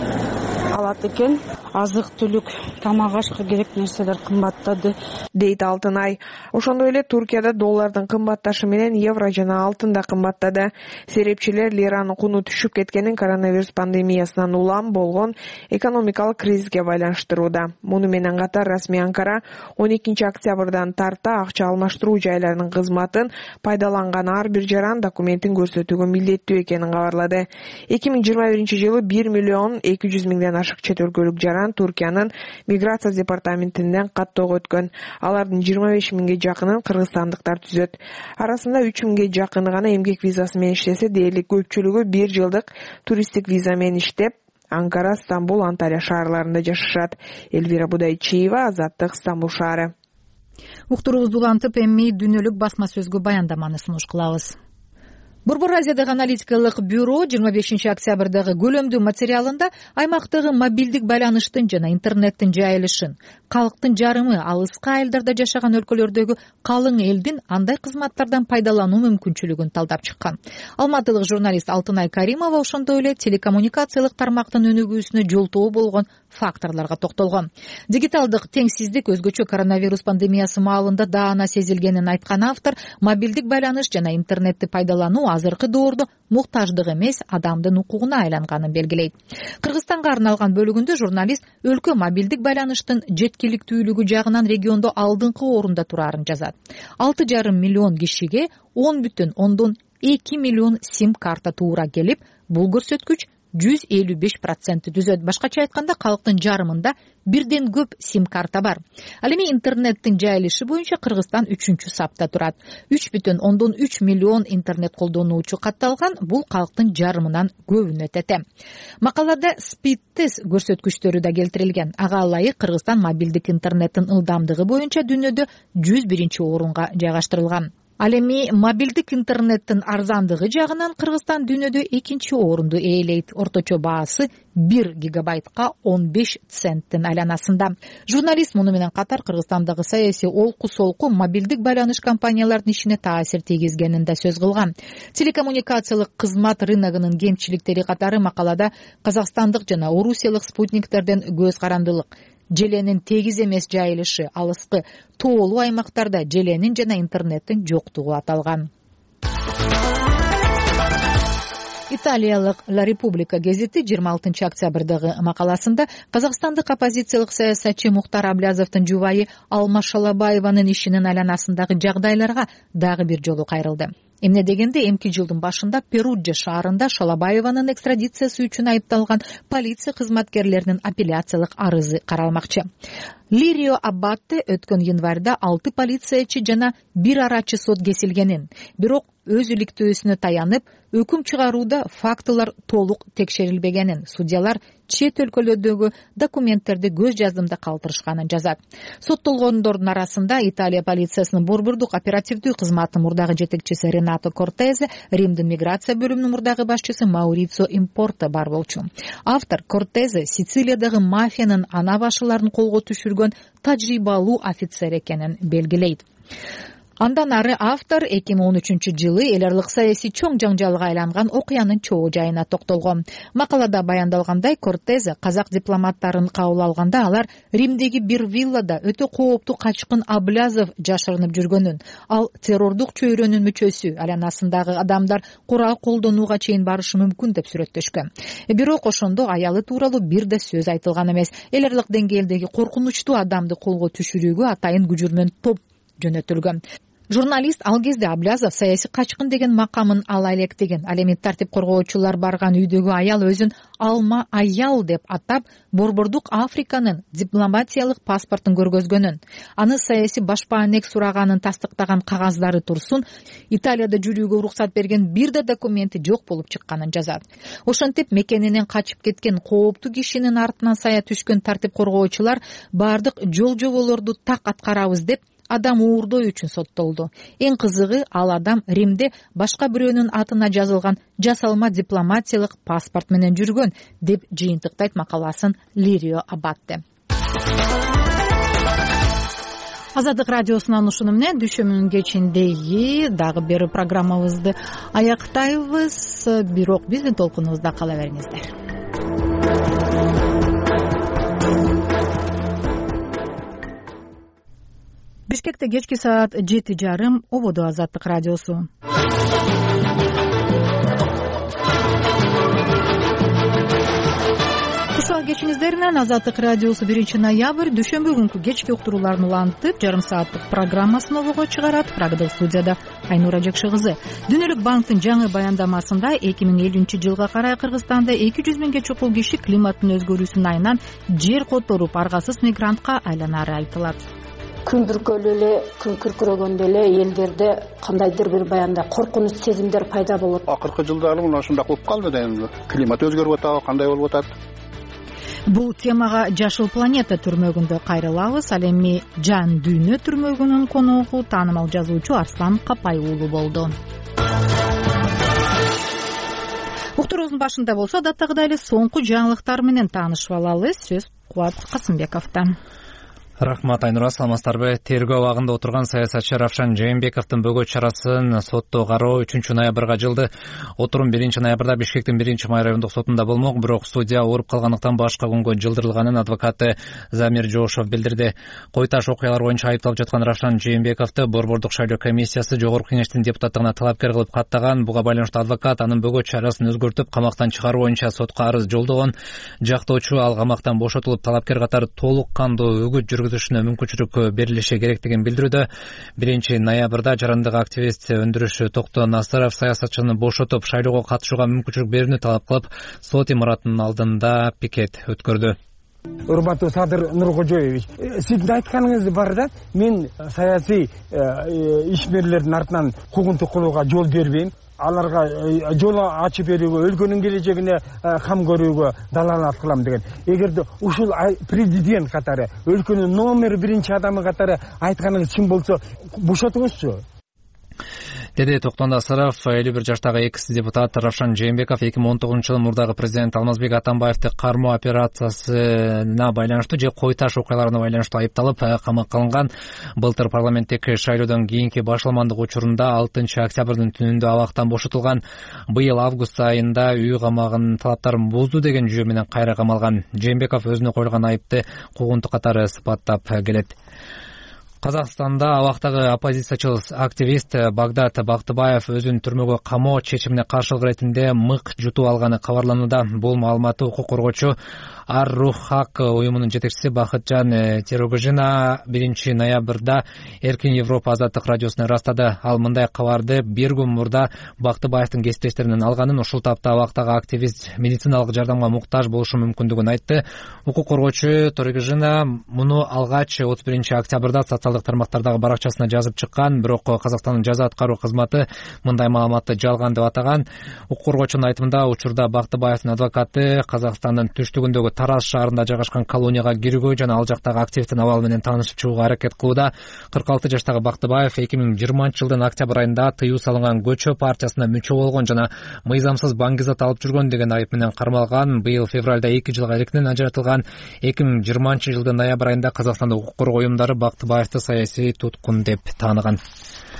калат экен. Азык-түлүк, тамак-ашка керек нерселер кымбаттады, дейт Алтынай. Ошондой эле Туркияда доллардын кымбатташы менен евро жана алтын да кымбаттады. Серепчилер лиранын куну түшүп кеткенин коронавирус пандемиясынан улам болгон экономикалык кризиске байланыштырууда. Муну менен катар расмий Анкара он экинчи октябрдан тарта акча алмаштыруу жайларынын кызматын пайдаланган ар бир жаран документин көрсөтүүгө милдеттүү экенин кабарлады. эки миң жыйырма биринчи жылы бир миллион эки жүз миңден ашык чет өлкөлүк жаран Туркиянын миграция департаментинден каттоого өткөн. Алардын жыйырма беш миңге жакынын кыргызстандыктар түзөт. Арасында үч миңге жакыны гана эмгек визасы менен иштесе, дээрлик көпчүлүгү бир жылдык туристтик виза менен иштеп, Анкара, Стамбул, Анталия шаарларында жашашат. Элвира Будайчиева, Азаттык, Стамбул шаары. Уктуруубузду улантып, эми дүйнөлүк басма сөзгө баяндаманы сунуш кылабыз. Борбор Азиядагы аналитикалык бюро жыйырма бешинчи октябрдагы көлөмдүү материалында аймактагы мобилдик байланыштын жана интернеттин жайылышын, калктын жарымы алыска айылдарда жашаган өлкөлөрдөгү калың элдин андай кызматтардан пайдалануу мүмкүнчүлүгүн талдап чыккан. Алматылык журналист Алтынай Каримова ошондой эле телекоммуникациялык тармактын өнүгүүсүнө жолтоо болгон факторлорго токтолгон. Дигиталдык теңсиздик өзгөчө коронавирус пандемиясы маалында даана сезилгенин айткан автор, мобилдик байланыш жана интернетти пайдалануу азыркы доордо муктаждык эмес, адамдын укугуна айланганын белгилейт. Кыргызстанга арналган бөлүгүндө журналист өлкө мобилдик байланыштын жеткиликтүүлүгү жагынан региондо алдыңкы орунда турарын жазат. алты жарым миллион кишиге он бүтүн ондон эки миллион сим карта туура келип, бул көрсөткүч жүз элүү беш процентти түзөт. Башкача айтканда, калктын жарымында бирден көп сим карта бар. Ал эми интернеттин жайылышы боюнча Кыргызстан үчүнчү сапта турат. үч бүтүн ондон үч миллион интернет колдонуучу катталган, бул калктын жарымынан көбүнө тете. Макалада спид тест көрсөткүчтөрү да келтирилген. Ага ылайык Кыргызстан мобилдик интернеттин ылдамдыгы боюнча дүйнөдө жүз биринчи орунга жайгаштырылган. Ал эми мобилдик интернеттин арзандыгы жагынан Кыргызстан дүйнөдө экинчи орунду ээлейт. Орточо баасы бир гигабайтка он беш центтин айланасында. Журналист муну менен катар Кыргызстандагы саясий олку-солку мобилдик байланыш компаниялардын ишине таасир тийгизгенин да сөз кылган. Телекоммуникациялык кызмат рыногунун кемчиликтери катары макалада казакстандык жана орусиялык спутниктерден көз карандылык, желенин тегиз эмес жайылышы, алыскы тоолуу аймактарда желенин жана интернеттин жоктугу аталган. Италиялык La Repubblica гезити жыйырма алтынчы октябрдагы макаласында казакстандык оппозициялык саясатчы Мухтар Аблязовдун жубайы Алма Шалабаеванын ишинин айланасындагы жагдайларга дагы бир жолу кайрылды. Эмне дегенде, эмки жылдын башында Перуджа шаарында Шалабаеванын экстрадициясы үчүн айыпталган полиция кызматкерлеринин апелляциялык арызы каралмакчы. Лирио Аббатте өткөн январда алты полициячы жана бир арачы сот кесилгенин, бирок өз иликтөөсүнө таянып, өкүм чыгарууда фактылар толук текшерилбегенин, судьялар чет өлкөлөрдөгү документтерди көз жаздымда калтырышканын жазат. Соттолгондордун арасында Италия полициясынын борбордук оперативдүү кызматынын мурдагы жетекчиси Ренато Кортезе, Римдин миграция бөлүмүнүн мурдагы башчысы Маурицио Импорто бар болчу. Автор Кортезе Сицилиядагы мафиянын ана башыларын колго түшүргөн тажрыйбалуу офицер экенин белгилейт. Андан ары автор эки миң он үчүнчү жылы эл аралык саясий чоң жаңжалга айланган окуянын чоо жайына токтолгон. Макалада баяндалгандай, Кортез казак дипломаттарын кабыл алганда алар Римдеги бир виллада өтө кооптуу качкын Аблязов жашырынып жүргөнүн, ал террордук чөйрөнүн мүчөсү, айланасындагы адамдар курал колдонууга чейин барышы мүмкүн деп сүрөттөшкөн. Бирок ошондо аялы тууралуу бир да сөз айтылган эмес. Эл аралык деңгээлдеги коркунучтуу адамды колго түшүрүүгө атайын күжүрмөн топ жөнөтүлгөн. Журналист ал кезде Аблязов саясий качкын деген макамын ала элек деген. Ал эми тартип коргоочулар барган үйдөгү аял өзүн Алма аял деп атап, Борбордук Африканын дипломатиялык паспортун көргөзгөнүн, аны саясий башпаанек сураганын тастыктаган кагаздары турсун, Италияда жүрүүгө уруксат берген бир да документи жок болуп чыкканын жазат. Ошентип мекенинен качып кеткен кооптуу кишинин артынан сая түшкөн тартип коргоочулар бардык жол жоболорду так аткарабыз деп адам уурдоо үчүн соттолду. Эң кызыгы, ал адам Римде башка бирөөнүн атына жазылган жасалма дипломатиялык паспорт менен жүргөн деп жыйынтыктайт макаласын Лирио Абатте. Азаттык радиосунан ушуну менен дүйшөмүнүн кечиндеги дагы бир программабызды аяктайбыз, бирок биздин толкунубузда кала бериңиздер. Бишкекте кечки саат жети жарым, ободо Азаттык радиосу. Кушал кечиңиздер менен Азаттык радиосу биринчи ноябрь дүйшөмбү күнкү кечки уктурууларын улантып, жарым сааттык программасын обого чыгарат. Прагдык студияда Айнура Жакшы кызы. Дүниелик банктын жаңы баяндамасында эки миң элүүнчү жылга карай Кыргызстанда эки жүз миңге чукул киши климаттын өзгөрүүсүнүн айынан жер которуп, аргасыз мигрантка айланары айтылат. Күн бүркөлүү эле, күн күркүрөгөндө эле элдерде кандайдыр бир баягындай коркунуч сезимдер пайда болот. Акыркы жылдары мына ушундай болуп калды да эми. Климат өзгөрүп атабы, кандай болуп атат? Бул темага Жашыл планета түрмөгүндө кайрылабыз. Ал эми Жан дүйнө түрмөгүнүн коногу таанымал жазуучу Арслан Капай уулу болду. Уктуруубуздун башында болсо, адаттагыдай эле соңку жаңылыктар менен таанышып алалы. Сөз Кубат Касымбековдо. Рахмат, Айнура, саламатсыздарбы? Тергөө абагында отурган саясатчы Равшан Жээнбековдун бөгөт чарасын сотто кароо үчүнчү ноябрга жылды. Отурум биринчи ноябрда Бишкектин биринчи май райондук сотунда болмок, бирок судья ооруп калгандыктан башка күнгө жылдырылганын адвокаты Замир Жошов билдирди. Койташ окуялар боюнча айыпталып жаткан Равшан Жээнбековду Борбордук шайлоо комиссиясы Жогорку кеңештин депутаттыгына талапкер кылып каттаган. Буга байланыштуу адвокат анын бөгөт чарасын өзгөртүп, камактан чыгаруу боюнча сотко арыз жолдогон. Жактоочу ал камактан бошотулуп, талапкер катары толук кандуу үгүт жүргүзүшүнө мүмкүнчүлүк берилиши керектигин билдирүүдө. Биринчи ноябрда жарандык активист өндүрүш Токто Насыров саясатчыны бошотуп, шайлоого катышууга мүмкүнчүлүк берүүнү талап кылып, сот имаратынын алдында пикет өткөрдү. Урматтуу Садыр Нуркожоевич, сиздин айтканыңыз бар да, мен саясий ишмерлердин артынан куугунтук кылууга жол бербейм. Аларга жол ачып берүүгө, өлкөнүн келечегине кам көрүүгө далалат кылам деген. Эгерде ушул президент катары, өлкөнүн номер биринчи адамы катары айтканыңыз чын болсо, бошотуңузчу. Деди Токто Насыров. элүү бир жаштагы экс депутат Равшан Жээнбеков эки миң он тогузунчу жылы мурдагы президент Алмазбек Атамбаевди кармоо операциясына байланыштуу же Койташ окуяларына байланыштуу айыпталып камакка алынган. Былтыр парламенттик шайлоодон кийинки башаламандык учурунда алтынчы октябрдын түнүндө абактан бошотулган. Быйыл август айында үй камагынын талаптарын бузду деген жүйө менен кайра камалган. Жээнбеков өзүнө коюлган айыпты куугунтук катары сыпаттап келет. Казакстанда абактагы оппозициячыл активист Багдат Бактыбаев өзүн түрмөгө камоо чечимине каршылык иретинде мык жутуп алганы кабарланууда. Бул маалыматты укук коргоочу Ар-Рух-Хак уюмунун жетекчиси Бакытжан Терогожина биринчи ноябрда Эркин Европа азаттык радиосуна ырастады. Ал мындай кабарды бир күн мурда Бактыбаевдин кесиптештеринен алганын, ушул тапта абактагы активист медициналык жардамга муктаж болушу мүмкүндүгүн айтты. Укук коргоочу Терогожина муну алгач отуз биринчи октябрда социалдык тармактардагы баракчасына жазып чыккан, бирок Казакстандын жаза аткаруу кызматы мындай маалыматты жалган деп атаган. Укук коргоочунун айтымында, учурда Бактыбаевдин адвокаты Казакстандын түштүгүндөгү Тараз шаарында жайгашкан колонияга кирүүгө жана ал жактагы активисттин абалы менен таанышып чыгууга аракет кылууда. кырк алты жаштагы Бактыбаев эки миң жыйырманчы жылдын октябрь айында тыюу салынган Көчө партиясына мүчө болгон жана мыйзамсыз баңгизат алып жүргөн деген айып менен кармалган. Быйыл февралда эки жылга эркинен ажыратылган. эки миң жыйырманчы жылдын ноябрь айында Казакстандын укук коргоо уюмдары Бактыбаевди саясий туткун деп тааныган.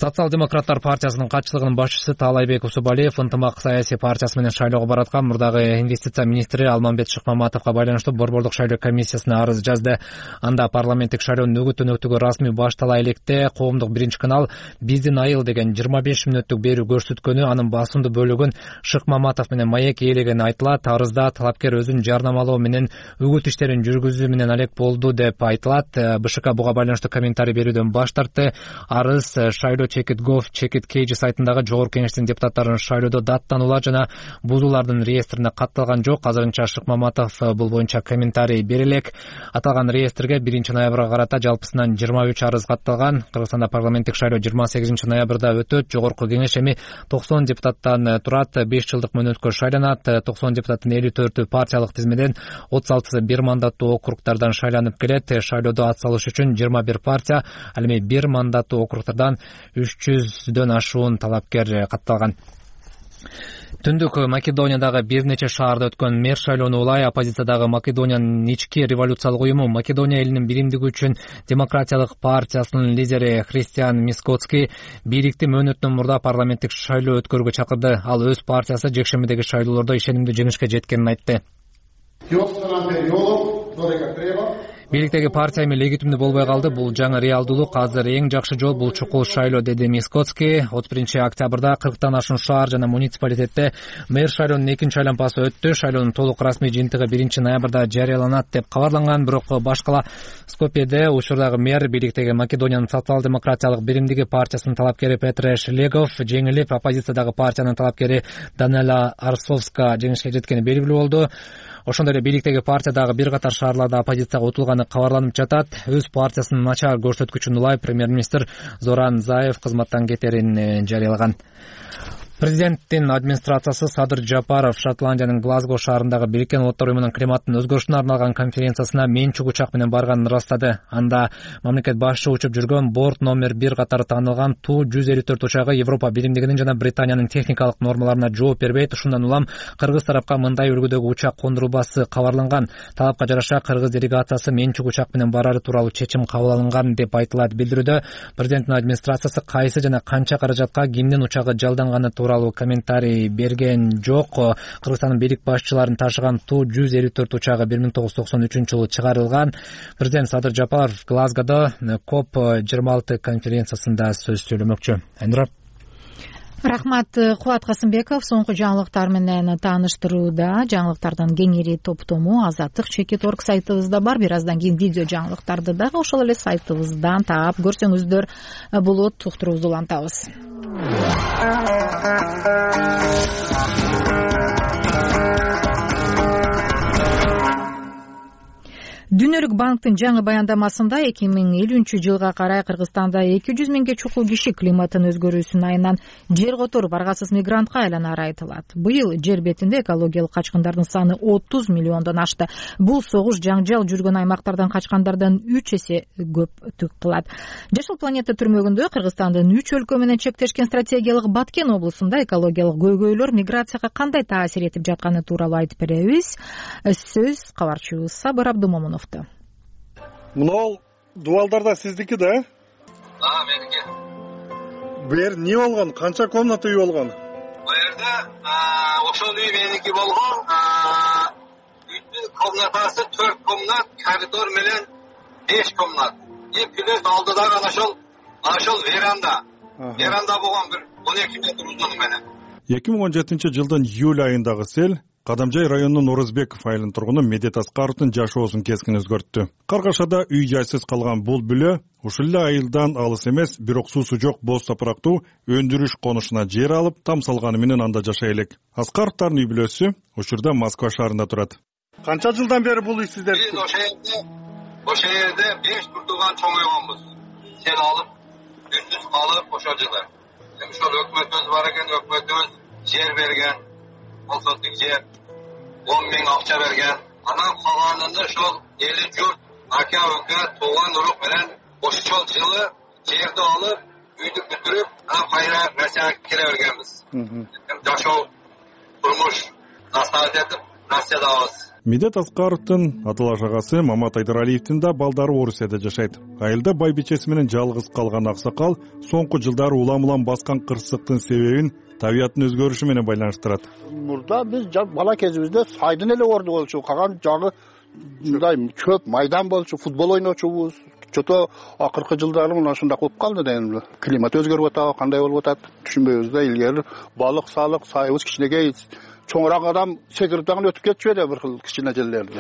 Социал-демократтар партиясынын катчылыгынын башчысы Таалайбек Усубалиев ынтымак саясий партиясы менен шайлоого бараткан мурдагы инвестиция министри Алмамбет Шыкмаматовго байланыштуу борбордук шайлоо комиссиясына арыз жазды. Анда парламенттик шайлоонун үгүт өнөктүгү расмий баштала электе коомдук биринчи канал биздин айыл деген жыйырма беш мүнөттүк берүү көрсөткөнү, анын басымдуу бөлүгүн Шыкмаматов менен маек ээлегени айтылат. Арызда талапкер өзүн жарнамалоо менен үгүт иштерин жүргүзүү менен алек болду деп айтылат. БШК буга байланыштуу комментарий берүүдөн баш тартты. Арыз шайлоо чекит гов чекит кейжи сайтындагы жогорку кеңештин депутаттарынын шайлоодо даттануулар жана бузуулардын реестрине катталган жок. Азырынча Шыкмаматов бул боюнча комментарий бере элек. Аталган реестрге биринчи ноябрга карата жалпысынан жыйырма үч арыз катталган. Кыргызстанда парламенттик шайлоо жыйырма сегизинчи ноябрда өтөт. Жогорку кеңеш эми токсон депутаттан турат, беш жылдык мөөнөткө шайланат. токсон депутаттын элүү төртү партиялык тизмеден, отуз алтысы бир мандаттуу округдардан шайланып келет. Шайлоодо ат салыш үчүн жыйырма бир партия, ал эми бир мандаттуу округдардан үч жүздөн ашуун талапкер катталган. Түндүк Македониядагы бир нече шаарда өткөн мэр шайлоону улай оппозициядагы Македониянын ички революциялык уюму Македония элинин биримдиги үчүн демократиялык партиясынын лидери Христиан Мискоцки бийликти мөөнөтүнөн мурда парламенттик шайлоо өткөрүүгө чакырды. Ал өз партиясы жекшембидеги шайлоолордо ишенимдүү жеңишке жеткенин айтты. Бийликтеги партия эми легитимдүү болбой калды. Бул жаңы реалдуулук. Азыр эң жакшы жол бул чукул шайлоо, деди Мискоцки. отуз биринчи октябрда кырктан ашуун шаар жана муниципалитетте мэр шайлоонун экинчи айланпасы өттү. Шайлоонун толук расмий жыйынтыгы биринчи ноябрда жарыяланат деп кабарланган. Бирок башкала Скопьеде учурдагы мэр бийликтеги Македониянын социал-демократиялык биримдиги партиясынын талапкери Петре Шлегов жеңилип, оппозициядагы партиянын талапкери Данела Арсовска жеңишке жеткени белгилүү болду. Ошондой эле бийликтеги партиядагы бир катар шаарларда оппозицияга утулганы кабарланып жатат. Өз партиясынын начар көрсөткүчүн улай премьер-министр Зоран Заев кызматтан кетерин жарыялаган. Президенттин администрациясы Садыр Жапаров Шотландиянын Глазго шаарындагы Бириккен Улуттар уюмунун климаттын өзгөрүшүнө арналган конференциясына менчик учак менен барганын ырастады. Анда мамлекет башчы учуп жүргөн борт номер бир катары таанылган Ту жүз элүү төрт учагы Европа биримдигинин жана Британиянын техникалык нормаларына жооп бербейт. Ушундан улам кыргыз тарапка мындай үлгүдөгү учак кондурулбасы кабарланган. Талапка жараша кыргыз делегациясы менчик учак менен барары тууралуу чечим кабыл алынган деп айтылат билдирүүдө. Президенттин администрациясы кайсы жана канча каражатка кимдин учагы жалданганы тууралуу комментарий берген жок. Кыргызстандын бийлик башчыларын ташыган Ту жүз элүү төрт учагы бир миң тогуз жүз токсон үчүнчү жылы чыгарылган. Президент Садыр Жапаров Глазгодо коп жыйырма алты конференциясында сөз сүйлөмөкчү. Айнура. Рахмат, Кубат Касымбеков соңку жаңылыктар менен тааныштырууда. Жаңылыктардын кеңири топтому Азаттык чекит орг сайтыбызда бар. Бир аздан кийин видео жаңылыктарды дагы ошол эле сайтыбыздан таап көрсөңүздөр болот. Уктуруубузду улантабыз. Дүнөлүк банктын жаңы баяндамасында эки миң элүүнчү жылга карай Кыргызстанда эки жүз миңге чукул киши климаттын өзгөрүүсүнүн айынан жер которуп баргасыз мигрантка айланары айтылат. Быйыл жер бетинде экологиялык качкындардын саны отуз миллиондон ашты. Бул согуш жаңжал жүргөн аймактардан качкандардан үч эсе көп түк кылат. Жашыл планета түрмөгүндө Кыргызстандын үч өлкө менен чектешкен стратегиялык Баткен облусунда экологиялык көйгөйлөр миграцияга кандай таасир этип жатканы тууралуу айтып беребиз. Сөз кабарчыбыз Сабыр Абдымомунов. Мынау дубалдарда сиздики да? А, меники. Бу жер эмне болгон? Канча комната үй болгон? Бу жерде ошол үй меники болгон. Үйдүн комнатасы төрт комнат, коридор менен беш комнат. И плюс алдыдагы ana ошол ошол веранда. Веранда болгон бир он эки метр узуну менен. эки миң он жетинчи жылдын июль айындагы сел Кадамжай районунун Орозбеков айылынын тургуну Медет Аскаровдун жашоосун кескин өзгөрттү. Каргашада үй жайсыз калган бул бүлө ушул эле айылдан алыс эмес, бирок суусу жок боз топурактуу өндүрүш конушуна жер алып, там салганы менен анда жашай элек. Аскаровдун үй бүлөсү учурда Москва шаарында турат. Канча жылдан бери бул үй сиздер? Биз ошол жерде, ошол жерде беш туртуган чоңойгонбуз. Сел алып, үндүз калып ошол жылы. Эми ошол өкмөтүбүз бар экен, өкмөтүбүз жер берген. Колсоздук жер он миң акча берген. Анан калганында ошол эли журт ака өкө тууган урук менен ошол жылы жерди алып, үйдү бүтүрүп, анан кайра Россияга келе бергенбиз. Жашоо, турмуш наставить этип Россиядабыз. Медет Аскаровдун аталаш агасы Мамат Айдаралиевдин да балдары Орусияда жашайт. Айылда байбичеси менен жалгыз калган аксакал соңку жылдары улам улам баскан кырсыктын себебин табияттын өзгөрүшү менен байланыштырат. Мурда биз бала кезибизде сайдын эле орду болчу, калган жагы мындай чөп майдан болчу, футбол ойночубуз. Чото акыркы жылдары мына ушундай болуп калды дейм. Климат өзгөрүп атабы, кандай болуп атат түшүнбөйбүз да. Илгери балык салык сайыбыз кичинекей, чоңураак адам секирип дагы өтүп кетчү эле бир кыл кичине жерлерди.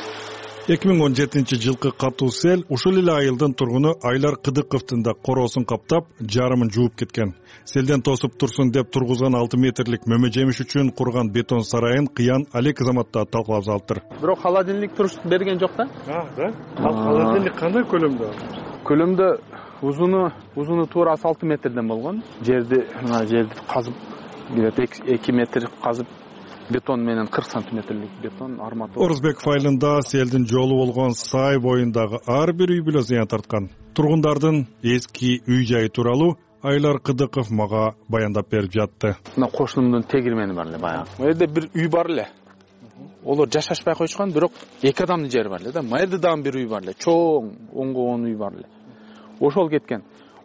эки миң он жетинчи жылкы катуу сел ушул эле айылдын тургуну Айлар Кыдыковдун да короосун каптап, жарымын жууп кеткен. Селден тосуп турсун деп тургузган алты метрлик мөмө жемиш үчүн курган бетон сарайын кыян Алек Азаматта талкуулап алыптыр. Бирок холодильник туруш берген жок да? А, да. Холодильник кандай көлөмдө? Көлөмдө узуну узуну туурасы алты метрден болгон. Жерди, мына жерди казып, эки метр казып бетон менен кырк сантиметрлик бетон арматура. Орузбеков айылында селдин жолу болгон сай боюндагы ар бир үй бүлө зыян тарткан. Тургундардын эски үй жайы тууралуу Айлар Кыдыков мага баяндап берип жатты. Мына кошунумдун тегирмени бар эле баягы. Мына жерде бир үй бар эле. Олар жашашпай койчуган, бирок эки адамдын жери бар эле да. Мына жерде дагы бир үй бар эле. Чоң оңгогон үй бар эле. Ошол кеткен.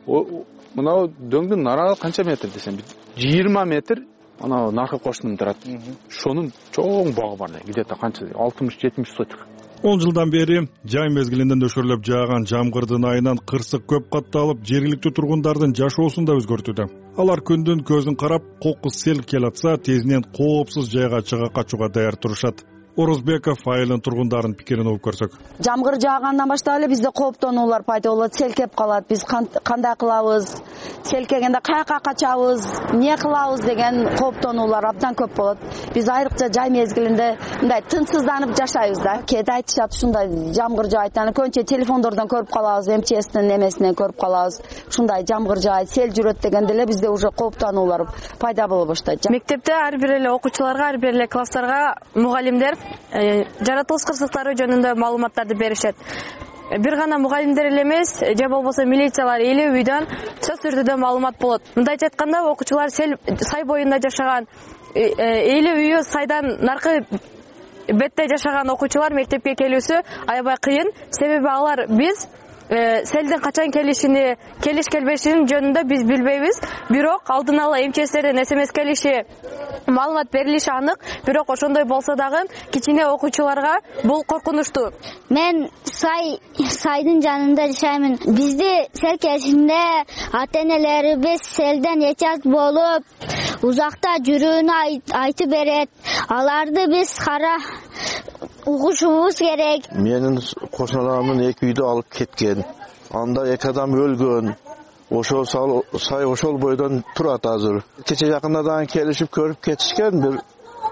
Мына дөңдүн нарагы канча метр десем, жыйырма метр. Ана наркы кошунум турат. Шонун чоң багы бар эле. Где-то канча алтымыш жетимиш сотик. он жылдан бери жай мезгилинде нөшөрлөп жааган жамгырдын айынан кырсык көп катталып, жергиликтүү тургундардын жашоосун да өзгөртүүдө. Алар күндүн көзүн карап, кокус сел келатса, тезинен коопсуз жайга чыга качууга даяр турушат. Орузбеков айылдын тургундарын пикирин угуп көрсөк. Жамгыр жаагандан баштап эле бизде кооптонуулар пайда болот, сел кеп калат. Биз кандай кылабыз? Сел келгенде каяка качабыз? Эмне кылабыз деген кооптонуулар абдан көп болот. Биз айрыкча жай мезгилинде мындай тынчсызданып жашайбыз да. Кээде айтышат ушундай жамгыр жаайт, аны көбүнчө телефондордон көрүп калабыз, эм че эстин немесинен көрүп калабыз. Ушундай жамгыр жаайт, сел жүрөт дегенде эле бизде уже кооптонуулар пайда боло баштайт. Мектепте ар бир эле окуучуларга, ар бир эле класстарга мугалимдер жаратылыш кырсыктары жөнүндө маалыматтарды беришет. Бир гана мугалимдер эле эмес, же болбосо милициялар эле үйдөн сөз түрдө маалымат болот. Мындайча айтканда, окуучулар сел сай боюнда жашаган, эле үйү сайдан наркы бетте жашаган окуучулар мектепке келүүсү аябай кыйын. Себеби алар биз селдин качан келишини, келиш келбешин жөнүндө биз билбейбиз. Бирок алдын ала эм че эстерден эс эм эс келиши, маалымат берилиши анык. Бирок ошондой болсо дагы кичине окуучуларга бул коркунучтуу. Мен сай сайдын жанында жашаймын. Бизди сел келишинде ата-энелерибиз селден эчат болуп, узакта жүрүүнү айтып берет. Аларды биз кара угушубуз керек. Менин кошуналарымдын эки үйдү алып кеткен. Анда эки адам өлгөн. Ошол сай ошол бойдон турат азыр. Кече жакындардан келишип көрүп кетишкен, бир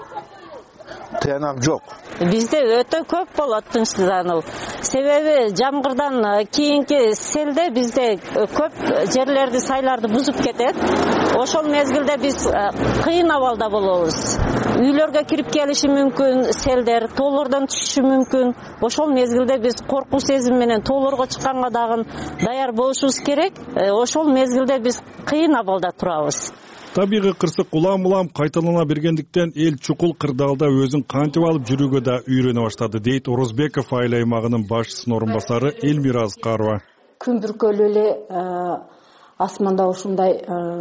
тыянак жок. Бизде өтө көп болот тынчсыздануу. Себеби жамгырдан кийинки селде бизде көп жерлерди, сайларды бузуп кетет. Ошол мезгилде биз кыйын абалда болобуз. Үйлөргө кирип келиши мүмкүн, селдер тоолордон түшүшү мүмкүн. Ошол мезгилде биз коркуу сезим менен тоолорго чыкканга дагы даяр болушубуз керек. Ошол мезгилде биз кыйын абалда турабыз. Табигый кырсык улам-улам кайталана бергендиктен эл чукул кырдаалда өзүн кантип алып жүрүүгө да үйрөнө баштады, дейт Орузбеков айыл аймагынын башчысынын орун басары Элмира Аскарова. Күн бүркөлүү эле асманда ушундай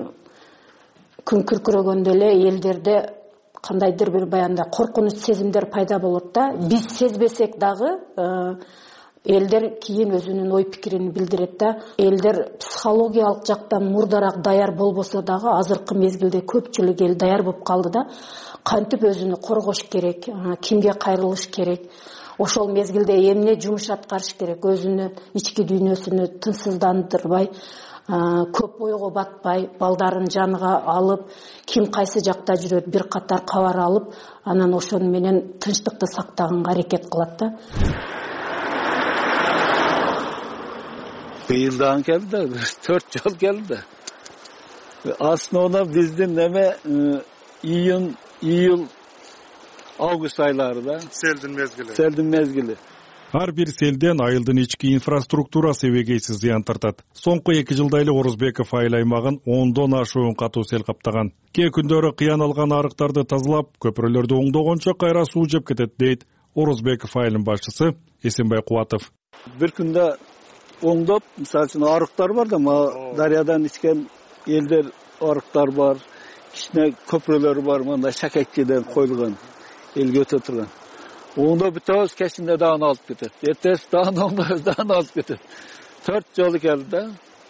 күн күркүрөгөндө эле элдерде кандайдыр бир баянда коркунуч сезимдер пайда болот да. Биз сезбесек дагы элдер кийин өзүнүн ой пикирин билдирет да. Элдер психологиялык жактан мурдараак даяр болбосо дагы азыркы мезгилде көпчүлүк эл даяр болуп калды да. Кантип өзүнү коргош керек, кимге кайрылыш керек, ошол мезгилде эмне жумуш аткарыш керек, өзүнүн ички дүйнөсүнү тынчсыздандырбай, көп ойго батпай, балдарын жаныга алып, ким кайсы жакта жүрөт бир катар кабар алып, анан ошону менен тынчтыкты сактаганга аракет кылат да. Кыйындан келди, төрт жыл келди. Основно биздин неме июнь, июль, август айлары да. Селдин мезгили. Селдин мезгили. Ар бир селден айылдын ички инфраструктурасы эбегейсиз зыян тартат. Соңку эки жылда эле Орузбеков айыл аймагын ондон ашуун катуу сел каптаган. Кээ күндөрү кыян алган арыктарды тазалап, көпүрөлөрдү оңдогончо кайра суу жеп кетет дейт Орузбеков айылынын башчысы Эсенбай Кубатов. Бир күндө оңдоп, мисалы үчүн арыктар бар да, дарыядан ичкен элдер арыктар бар, кичине көпүрөлөр бар, мындай шакекчеден коюлган, элге өтө турган. Оңдоп бүтөбүз, кечинде дагы алып кетет. Эртеси дагы оңдойбуз, дагы алып кетет. Төрт жолу келди да.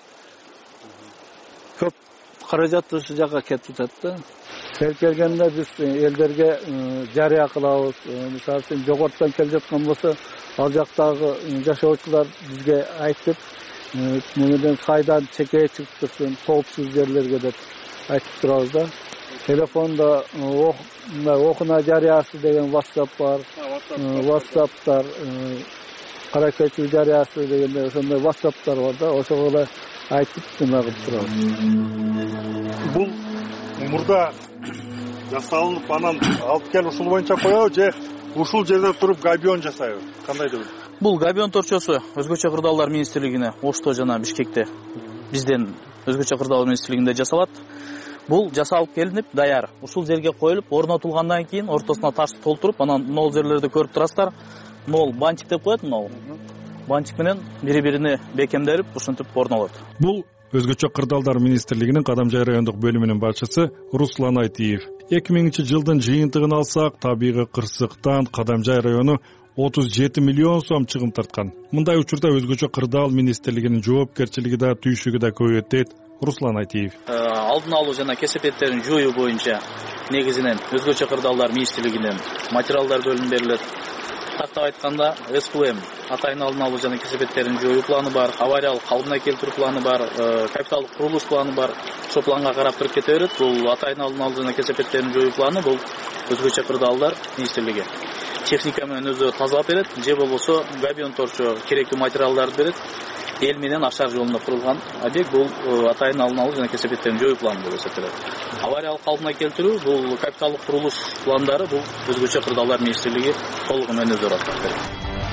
Көп каражат ушу жака кетип атат да. Сел келгенде биз элдерге жарыя кылабыз. Мисалы үчүн жогорттон келип жаткан болсо, ал жактагы жашоочулар бизге айтып, мындан сайдан чекей чыгып турсын, коопсуз жерлерге деп айтып турабыз да. Телефонда окуна жарыясы деген WhatsApp бар. WhatsApp'тар, кара көчүү жарыясы дегенде ошондой WhatsApp'тар бар да. Ошого айтып тыңдап турабыз. Бул мурда жасалынып, анан алып кел ушул боюнча коебу же ушул жерде туруп габион жасайбы? Кандай деп? Бул габион торчосу өзгөчө кырдаалдар министрлигине Ошто жана Бишкекте бизден өзгөчө кырдаалдар министрлигинде жасалат. Бул жасалып келинип, даяр. Ушул жерге коюлуп, орнотулгандан кийин ортосуна ташты толтуруп, анан могул жерлерди көрүп турасыздар. Могул банчик деп коет, могул. Банчик менен бири-бирине бекемдерип, ушинтип орнолот. Бул өзгөчө кырдаалдар министрлигинин Кадамжай райондук бөлүмүнүн башчысы Руслан Айтиев. эки миңинчи жылдын жыйынтыгын алсак, табигый кырсыктан Кадамжай району отуз жети миллион сом чыгым тарткан. Мындай учурда өзгөчө кырдаал министрлигинин жоопкерчилиги да, түйшүгү да көбөйөт дейт Руслан Айтиев. Алдын алуу жана кесепеттерин жоюу боюнча негизинен өзгөчө кырдаалдар министрлигинен материалдар бөлүнүп берилет. Тактап айтканда, эс ку эм атайын алдын алуу жана кесепеттерин жоюу планы бар, авариялык калыбына келтирүү планы бар, капиталдык курулуш планы бар. Ошол планга карап туруп кете берет. Бул атайын алдын алуу жана кесепеттерин жоюу планы бул өзгөчө кырдаалдар министрлиги. Техника менен өзү тазалап берет, же болбосо габион торчо керектүү материалдарды берет. Эл менен ашар жолунда курулган объект бул атайын алдын алуу жана кесепеттерин жоюу планы болуп эсептелет. Авариялык калыбына келтирүү бул капиталдык курулуш пландары бул өзгөчө кырдаалдар министрлиги толугу менен өзү аткарып берет.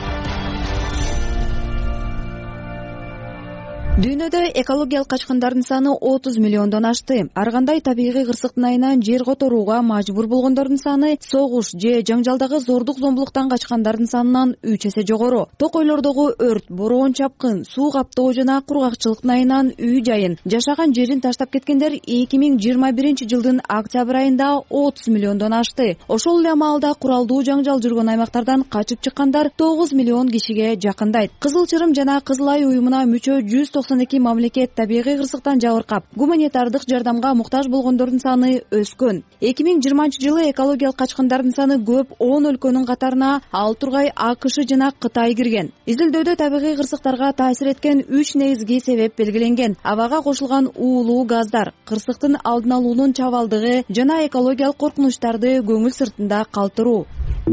Дүйнөдө экологиялык качкандардын саны отуз миллиондон ашты. Ар кандай табигый кырсыктын айынан жер которууга мажбур болгондордун саны согуш же жаңжалдагы зордук зомбулуктан качкандардын санынан үч эсе жогору. Токойлордогу өрт, бороон чапкын, суу каптоо жана кургакчылыктын айынан үй жайын, жашаган жерин таштап кеткендер эки миң жыйырма биринчи жылдын октябрь айында отуз миллиондон ашты. Ошол эле маалда куралдуу жаңжал жүргөн аймактардан качып чыккандар тогуз миллион кишиге жакындайт. Кызыл Чырым жана Кызыл Ай уюмуна мүчө жүз токсон эки мамлекет табигый кырсыктан жабыркап, гуманитардык жардамга муктаж болгондордун саны өскөн. эки миң жыйырманчы жылы экологиялык качкандардын саны көп он өлкөнүн катарына ал тургай АКШ жана Кытай кирген. Изилдөөдө табигый кырсыктарга таасир эткен үч негизги себеп белгиленген. Абага кошулган уулуу газдар, кырсыктын алдын алуунун чабалдыгы жана экологиялык коркунучтарды көңүл сыртында калтыруу.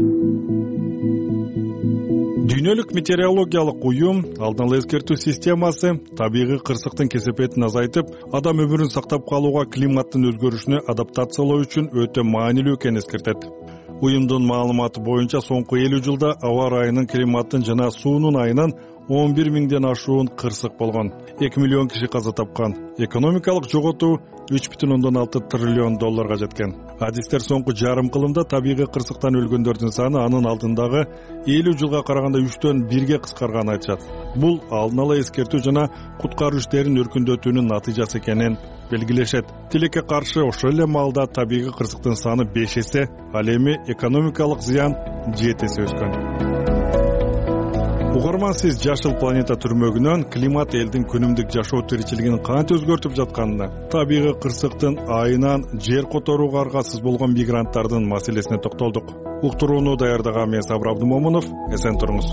Дүйнөлүк метеорологиялык уюм алдын ала эскертүү системасы табигый кырсыктын кесепетин азайтып, адам өмүрүн сактап калууга климаттын өзгөрүшүнө адаптациялоо үчүн өтө маанилүү экенин эскертет. Уюмдун маалыматы боюнча соңку элүү жылда аба ырайынын, климаттын жана суунун айынан он бир миңден ашуун кырсык болгон. эки миллион киши каза тапкан. Экономикалык жоготуу үч бүтүн ондон алты триллион долларга жеткен. Адистер соңку жарым кылымда табигый кырсыктан өлгөндөрдүн саны анын алдындагы элүү жылга караганда үчтөн бирге кыскарганын айтышат. Бул алдын ала эскертүү жана куткаруу иштерин өркүндөтүүнүн натыйжасы экенин белгилешет. Тилекке каршы ошол эле маалда табигый кырсыктын саны беш эсе, ал эми экономикалык зыян жети эсе өскөн. Угарман, сиз Жашыл планета түрмөгүнөн климат элдин күнүмдүк жашоо тиричилигин кантип өзгөртүп жатканына, табигый кырсыктын айынан жер которууга аргасыз болгон мигранттардын маселесине токтолдук. Уктурууну даярдаган мен Сабыр Абдымомунов. Эсен туруңуз.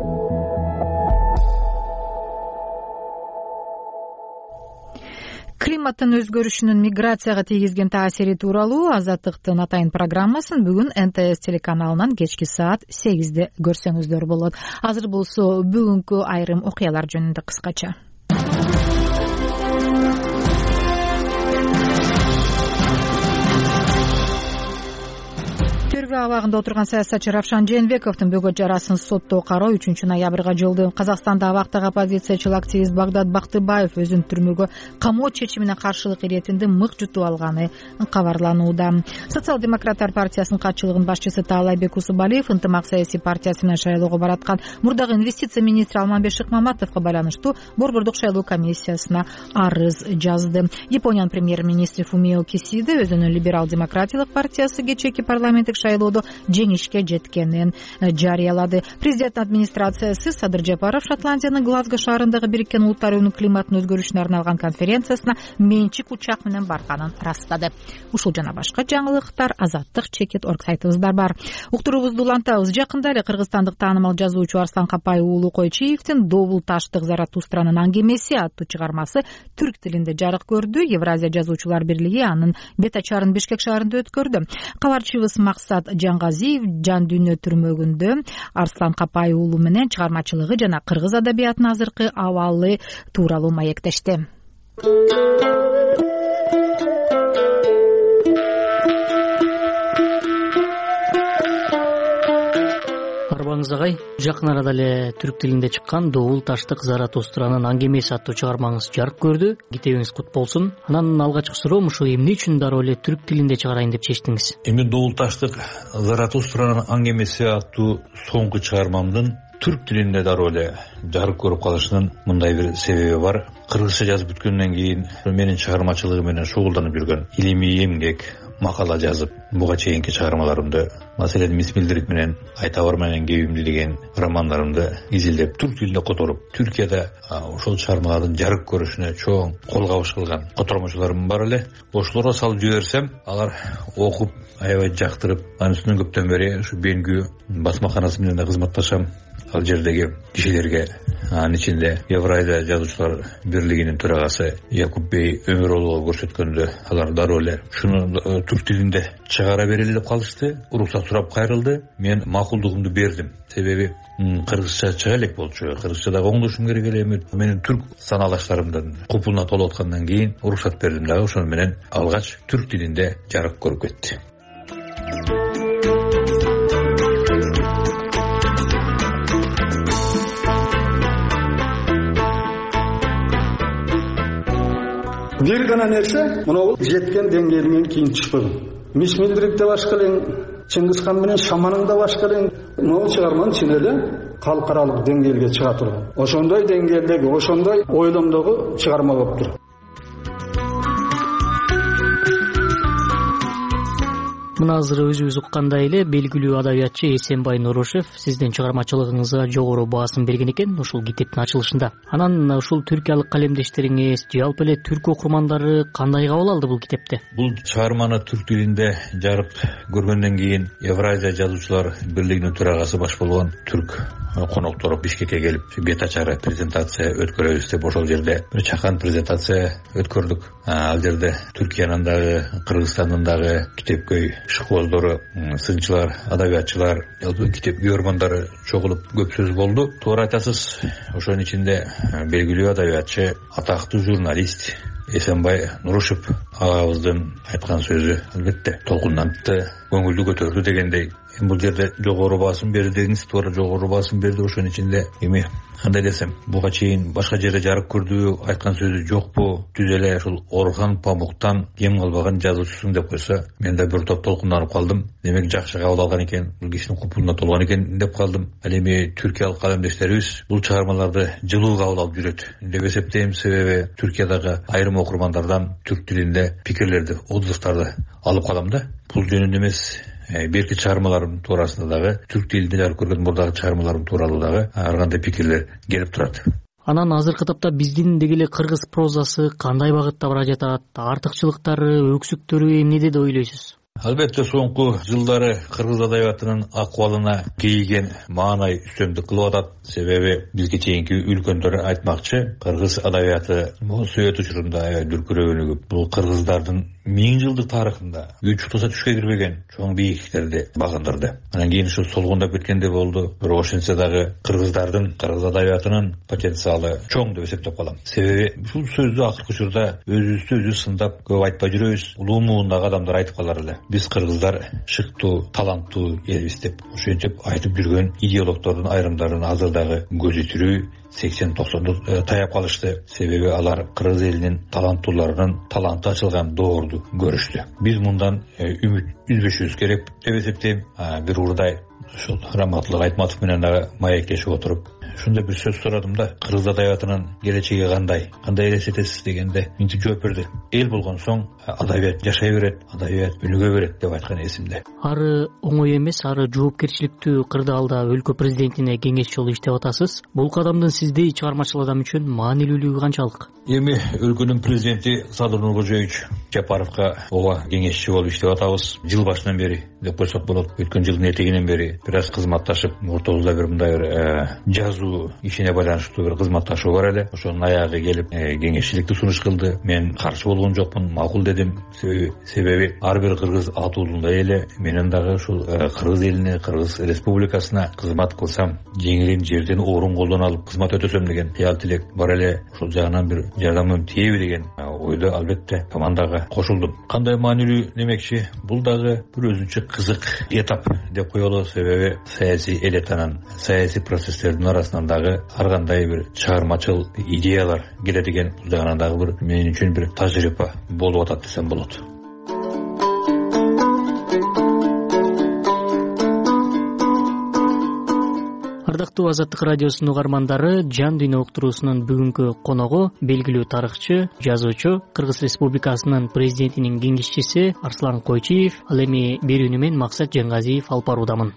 Климаттын өзгөрүшүнүн миграцияга тийгизген таасири тууралуу Азаттыктын атайын программасын бүгүн эн тэ эс телеканалынан кечки саат сегизде көрсөңүздөр болот. Азыр болсо бүгүнкү айрым окуялар жөнүндө кыскача. абагында отурган саясатчы Равшан Жээнбековдун бөгөт жарасын соттоо кароо үчүнчү ноябрга жолдойт. Казакстанда абактагы оппозициячыл активист Багдат Бактыбаев өзүн түрмөгө камоо чечимине каршылык иретинде мык жутуп алганы кабарланууда. Социал-демократтар партиясынын катчылыгынын башчысы Таалайбек Усубалиев ынтымак саясий партиясы менен шайлоого бараткан мурдагы инвестиция министри Алманбек Шыкмаматовго байланыштуу борбордук шайлоо комиссиясына арыз жазды. Япониянын премьер-министри Фумио Кисиде өзүнүн либерал-демократиялык партиясы кечээки парламенттик шайлоодо жеңишке жеткенин жарыялады. Президент администрациясы Садыр Жапаров Шотландиянын Глазго шаарындагы Бириккен Улуттар Уюмунун климаттын өзгөрүшүнө арналган конференциясына менчик учак менен барганын ырастады. Ушул жана башка жаңылыктар азаттык чекит орг сайтыбызда бар. Уктуруубузду улантабыз. Жакында эле кыргызстандык таанымал жазуучу Арслан Капай уулу Койчиевдин Добул таштык Заратустранын аңгемеси аттуу чыгармасы түрк тилинде жарык көрдү. Евразия жазуучулар бирлиги анын бет ачарын Бишкек шаарында өткөрдү. Кабарчыбыз Максат Жангазиев жан дүйнө түрмөгүндө Арслан Капай уулу менен чыгармачылыгы жана кыргыз адабиятынын азыркы абалы тууралуу маектешти. Арбаңыз агай, жакын арада эле түрк тилинде чыккан Добул таштык Заратустранын аңгемеси аттуу чыгармаңыз жарык көрдү. Китебиңиз кут болсун. Анан алгачкы суроом ушу эмне үчүн дароо эле түрк тилинде чыгарайын деп чечтиңиз? Эми Добул таштык Заратустранын аңгемеси аттуу соңку чыгармамдын түрк тилинде дароо эле жарык көрүп калышынын мындай бир себеби бар. Кыргызча жазып бүткөндөн кийин менин чыгармачылыгым менен шугулданып жүргөн илимий эмгек, макала жазып, буга чейинки чыгармаларымды, маселен Мисмилдирик менен Айтабар менен Кебимди деген романдарымды изилдеп түрк тилинде которуп, Түркияда ошол чыгармалардын жарык көрүшүнө чоң кол кабыш кылган котормочуларым бар эле. Ошолорго салып жиберсем, алар окуп, аябай жактырып, анын үстүнөн көптөн бери ушу Бенгүү басмаканасы менен да кызматташам. Ал жердеги кишилерге, анын ичинде Евразия жазуучулар бирлигинин төрагасы Якупбей Өмүролуга көрсөткөндө алар дароо эле ушуну түрк тилинде чыгара берели деп калышты. Уруксат сурап кайрылды. Мен макулдугумду бердим. Себеби кыргызча чыга элек болчу. Кыргызча да оңдошум керек эле. Менин түрк санаалаштарымдын купулуна толуп аткандан кийин уруксат бердим дагы. Ошону менен алгач түрк тилинде жарык көрүп кетти. Бир гана нерсе, мынау жеткен деңгээлинен кийин чыкпаган. Мисмилдирик да башка эле, Чыңгызхан менен Шаманың да башка эле. Могу чыгарманын чын эле калкаралык деңгээлге чыга турган. Ошондой деңгээлдеги, ошондой ойломдогу чыгарма болуп тур. Мына азыр өзүбүз уккандай эле белгилүү адабиятчы Эсенбай Нурушев сиздин чыгармачылыгыңызга жогору баасын берген экен ушул китептин ачылышында. Анан ушул түркиялык калемдештериңиз, жалпы эле түрк окурмандары кандай кабыл алды бул китепти? Бул чыгарманы түрк тилинде жарык көргөндөн кийин Евразия жазуучулар бирлигинин төрагасы баш болгон түрк коноктору Бишкекке келип бет ачары презентация өткөрөбүз деп ошол жерде бир чакан презентация өткөрдүк. Ал жерде Түркиянын дагы, Кыргызстандын дагы китепкөй шыкоздору, сынчылар, адабиятчылар, жалпы китеп көргөндөрү чогулуп көп сөз болду. Туура айтасыз, ошонун ичинде белгилүү адабиятчы, атактуу журналист Эсенбай Нурушев агабыздын айткан сөзү албетте толкундантты, көңүлдү көтөрдү дегендей. Бул жерде жогору баасын берди дегиңиз, туура жогору баасын берди. Ошонун ичинде эми кандай десем, буга чейин башка жерде жарык көрдү, айткан сөзү жокпу, түз эле ушул Орхан Памуктан кем калбаган жазуучусуң деп койсо, мен да бир топ толкунданып калдым. Демек жакшы кабыл алган экен, бул кишинин купулуна толгон экен деп калдым. Ал эми түркиялык калемдештерибиз бул чыгармаларды жылуу кабыл алып жүрөт деп эсептейм. Себеби Түркиядагы айрым окурмандардан түрк тилинде пикирлерди, отзывдарды алып калам да. Бул жөнүндө эмес, берки чыгармаларым туурасында дагы, түрк тилинде жарык көргөн мурдагы чыгармаларым тууралуу дагы ар кандай пикирлер келип турат. Анан азыркы тапта биздин дегеле кыргыз прозасы кандай багытта бара жатат? Артыкчылыктары, өксүктөрү эмнеде деп ойлойсуз? Албетте соңку жылдары кыргыз адабиятынын акыбалына кейиген маанай үстөмдүк кылып атат. Себеби бизге чейинки үлкөндөр айтмакчы, кыргыз адабияты могу Совет учурунда аябай дүркүрөгөнү көп. Бул кыргыздардын миң жылдык тарыхында үч таса түшкө кирбеген чоң бийиктиктерди багындырды. Анан кийин ушу солгундап кеткенде болду. Бирок ошентсе дагы кыргыздардын, кыргыз адабиятынын потенциалы чоң деп эсептеп калам. Себеби ушул сөздү акыркы учурда өзүбүздү өзүбүз сындап көп айтпай жүрөбүз. Улуу муундагы адамдар айтып калар эле. Биз кыргыздар шыктуу, таланттуу элбиз деп. Ошентип айтып жүргөн идеологдордун айрымдарын азыр дагы көзү тирүү сексен токсонду таяп калышты. Себеби алар кыргыз элинин таланттууларынын таланты ачылган доорду көрүштү. Биз мындан үмүт үзбөшүбүз керек деп эсептейм. Бир урдай ушул Раматылык Айтматов менен дагы маектешип отуруп ушундай бир сөз сурадым да, кыргыз адабиятынын келечеги кандай, кандай элестетесиз дегенде мынтип жооп берди. Эл болгон соң адабият жашай берет, адабият өнүгө берет деп айткан эсимде. Ары оңой эмес, ары жоопкерчиликтүү кырдаалда өлкө президентине кеңешчи болуп иштеп атасыз. Бул кадамдын сиздей чыгармачыл адам үчүн маанилүүлүгү канчалык? Эми өлкөнүн президенти Садыр Нуркожоевич Жапаровго ооба кеңешчи болуп иштеп атабыз. Жыл башынан бери деп койсок болот. Өткөн жылдын этегинен бери бир аз кызматташып, ортобузда бир мындай бир жазуу ишине байланыштуу бир кызматташуу бар эле. Ошонун аягы келип кеңешчиликти сунуш кылды. Мен каршы болгон жокмун, макул дедим. Себеби себеби ар бир кыргыз атуулундай эле менен дагы ушул кыргыз элине, Кыргыз Республикасына кызмат кылсам, жеңилин жерден орун колдон алып кызмат өтөсөм деген кыял тилек бар эле. Ошол жагынан бир жардамым тиеби деген ойдо албетте командага кошулдум. Кандай маанилүү демекчи, бул дагы бир өзүнчө кызык этап деп коелу. Себеби саясий элитанын, саясий процесстердин арасынан дагы ар кандай бир чыгармачыл идеялар келе деген бул жагынан дагы бир мен үчүн бир тажрыйба болуп атат десем болот. Ардактуу Азаттык радиосунун угармандары, Жан дүйнө уктуруусунун бүгүнкү коногу белгилүү тарыхчы, жазуучу, Кыргыз Республикасынын президентинин кеңешчиси Арслан Койчиев. Ал эми берүүнү мен Максат Жангазиев алып баруудамын.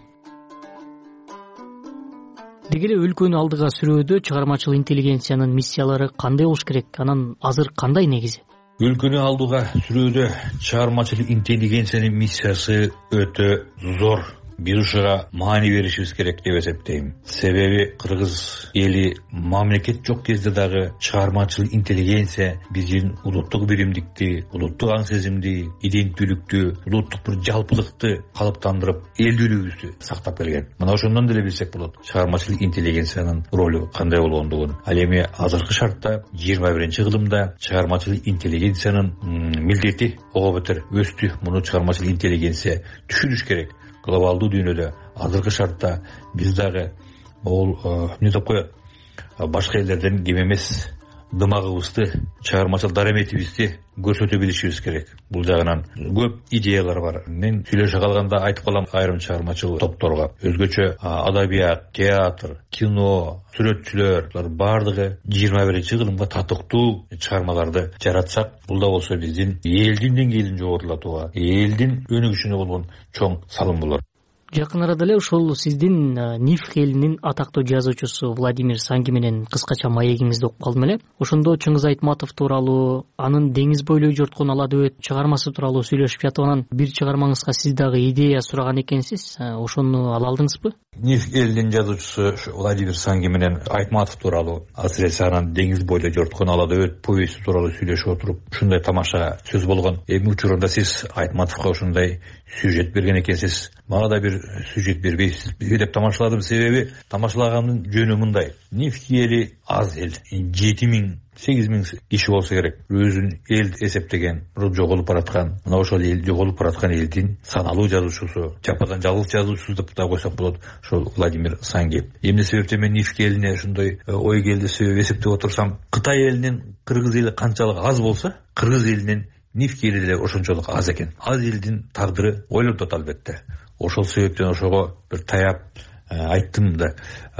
Деги эле өлкөнү алдыга сүрөөдө чыгармачыл интеллигенциянын миссиялары кандай болуш керек? Анан азыр кандай негизи? Өлкөнү алдыга сүрөөдө чыгармачыл интеллигенциянын миссиясы өтө зор. Биз ушуга маани беришибиз керек деп эсептейм. Себеби кыргыз эли мамлекет жок кезде дагы чыгармачыл интеллигенция биздин улуттук биримдикти, улуттук аң сезимди, иденттүүлүктү, улуттук бир жалпылыкты калыптандырып, элдүүлүгүбүздү сактап келген. Мына ошондон деле билсек болот чыгармачыл интеллигенциянын ролу кандай болгондугун. Ал эми азыркы шартта жыйырма биринчи кылымда чыгармачыл интеллигенциянын милдети ого бетер өстү. Муну чыгармачыл интеллигенция түшүнүш керек. Глобалдуу дүйнөдө азыркы шартта биз дагы ол эмне деп коет, башка элдерден кем эмес дымагыбызды, чыгармачыл дараметибизди көрсөтө билишибиз керек. Бул жагынан көп идеялар бар. Мен сүйлөшө калганда айтып калам айрым чыгармачыл топторго. Өзгөчө адабият, театр, кино, сүрөтчүлөр, булар бардыгы жыйырма биринчи кылымга татыктуу чыгармаларды жаратсак, бул да болсо биздин элдин деңгээлин жогорулатууга, элдин өнүгүшүнө болгон чоң салым болор. Жакын арада эле ушул сиздин Ниф элинин атактуу жазуучусу Владимир Санги менен кыскача маегиңизди окуп калдым эле. Ошондо Чыңгыз Айтматов тууралуу, анын деңиз бойлой жорткон ала дөбөт чыгармасы тууралуу сүйлөшүп жатып, анан бир чыгармаңызга сиз дагы идея сураган экенсиз. Ошону ала алдыңызбы? Ниф элинин жазуучусу Владимир Санги менен Айтматов тууралуу, асыресе анан деңиз бойлой жорткон ала дөбөт повести тууралуу сүйлөшүп отуруп, ушундай тамаша сөз болгон. Эми учурунда сиз Айтматовго ушундай сюжет берген экенсиз. Мага да бир сюжет бербейсиз деп тамашаладым. Себеби тамашалагандын жөнү мындай. Ниф эли аз эл, жети миң сегиз миң киши болсо керек. Өзүн эл эсептеген, жоголуп бараткан, мына ошол эл жоголуп бараткан элдин саналуу жазуучусу, жападан жалгыз жазуучусу деп да койсок болот, ошол Владимир Санги. Эмне себептен мен Ниф элине ошондой ой келди себеп эсептеп отурсам, Кытай элинин кыргыз эли канчалык аз болсо, кыргыз элинин Ниф эли деле ошончолук аз экен. Аз элдин тагдыры ойлонтот албетте. Ошол себептен ошого бир таяп айттым да.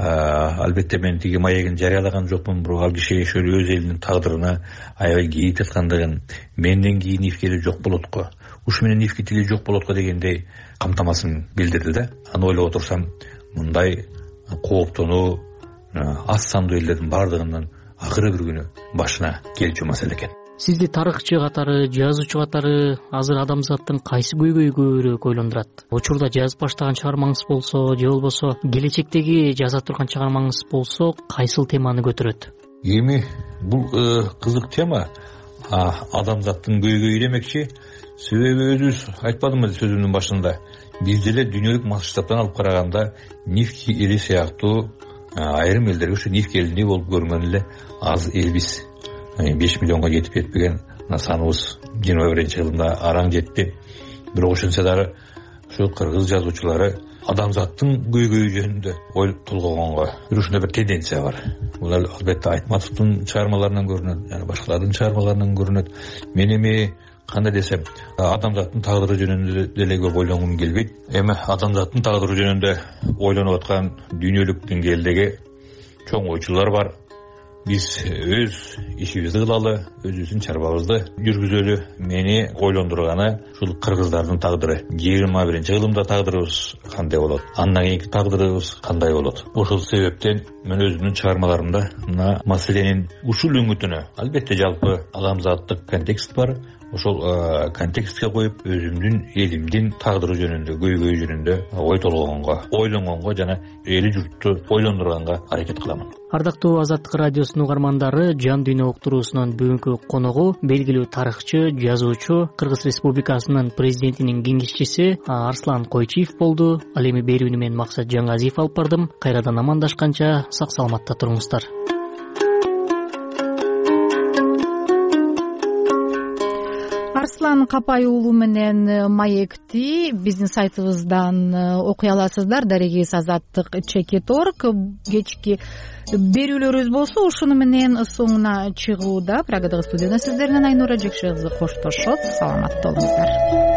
Албетте мен тиги маегин жарыялаган жокмун, бирок ал киши ошол өз элинин тагдырына аябай кейип жаткандыгын, менден кийин Ниф эли жок болот го, ушу менен Ниф эли жок болот го дегендей камтамасын билдирди да. Аны ойлоп отурсам, мындай кооптонуу аз сандуу элдердин бардыгынын акыры бир күнү башына келчү маселе экен. Сизди тарыхчы катары, жазуучу катары азыр адамзаттын кайсы көйгөйү көбүрөөк ойлондурат? Учурда жазып баштаган чыгармаңыз болсо, же болбосо келечектеги жаза турган чыгармаңыз болсо, кайсыл теманы көтөрөт? Эми бул кызык тема. адамзаттын көйгөйү демекчи. Себеби өзүбүз айтпадымбы сөзүмдүн башында, биз деле дүйнөлүк масштабтан алып караганда нефть эли сыяктуу айрым элдерге ушу нефть элиндей болуп көрүнгөн эле аз элбиз. беш миллионго жетип жетпеген саныбыз жыйырма биринчи жылында араң жетти. Бирок ошентсе дагы ушу кыргыз жазуучулары адамзаттын көйгөйү жөнүндө ой толгогонго бир ушундай бир тенденция бар. Бул албетте Айтматовдун чыгармаларынан көрүнөт, жана башкалардын чыгармаларынан көрүнөт. Мен эми кандай десем, адамзаттын тагдыры жөнүндө деле көп ойлонгум келбейт. Эми адамзаттын тагдыры жөнүндө ойлонуп аткан дүйнөлүк деңгээлдеги чоң ойчулар бар. Биз өз ишибизди кылалы, өзүбүздүн чарбабызды жүргүзөлү. Мени ойлондурганы ушул кыргыздардын тагдыры. жыйырма биринчи кылымда тагдырыбыз кандай болот? Андан кийинки тагдырыбыз кандай болот? Ошол себептен мен өзүмдүн чыгармаларымда мына маселенин ушул үңүтүнө, албетте жалпы адамзаттык контекст бар. Ошол контекстке коюп, өзүмдүн элимдин тагдыры жөнүндө, көйгөйү жөнүндө ой толгогонго, ойлонгонго жана эли журтту ойлондурганга аракет кыламын. Ардактуу Азаттык радиосунун угармандары, Жан дүйнө уктуруусунун бүгүнкү коногу белгилүү тарыхчы, жазуучу, Кыргыз Республикасынын президентинин кеңешчиси Арслан Койчиев болду. Ал эми берүүнү мен Максат Жаңгазиев алып бардым. Кайрадан амандашканча сак саламатта туруңуздар. Арслан Капай уулу менен маекти биздин сайтыбыздан окуй аласыздар. Дарегиз азаттык чекит точка орг. Кечки берүүлөрүбүз болсо ушуну менен соңуна чыгууда. Прагадагы студияда сиздер менен Айнура Жекше кызы коштошот. Саламатта болуңуздар.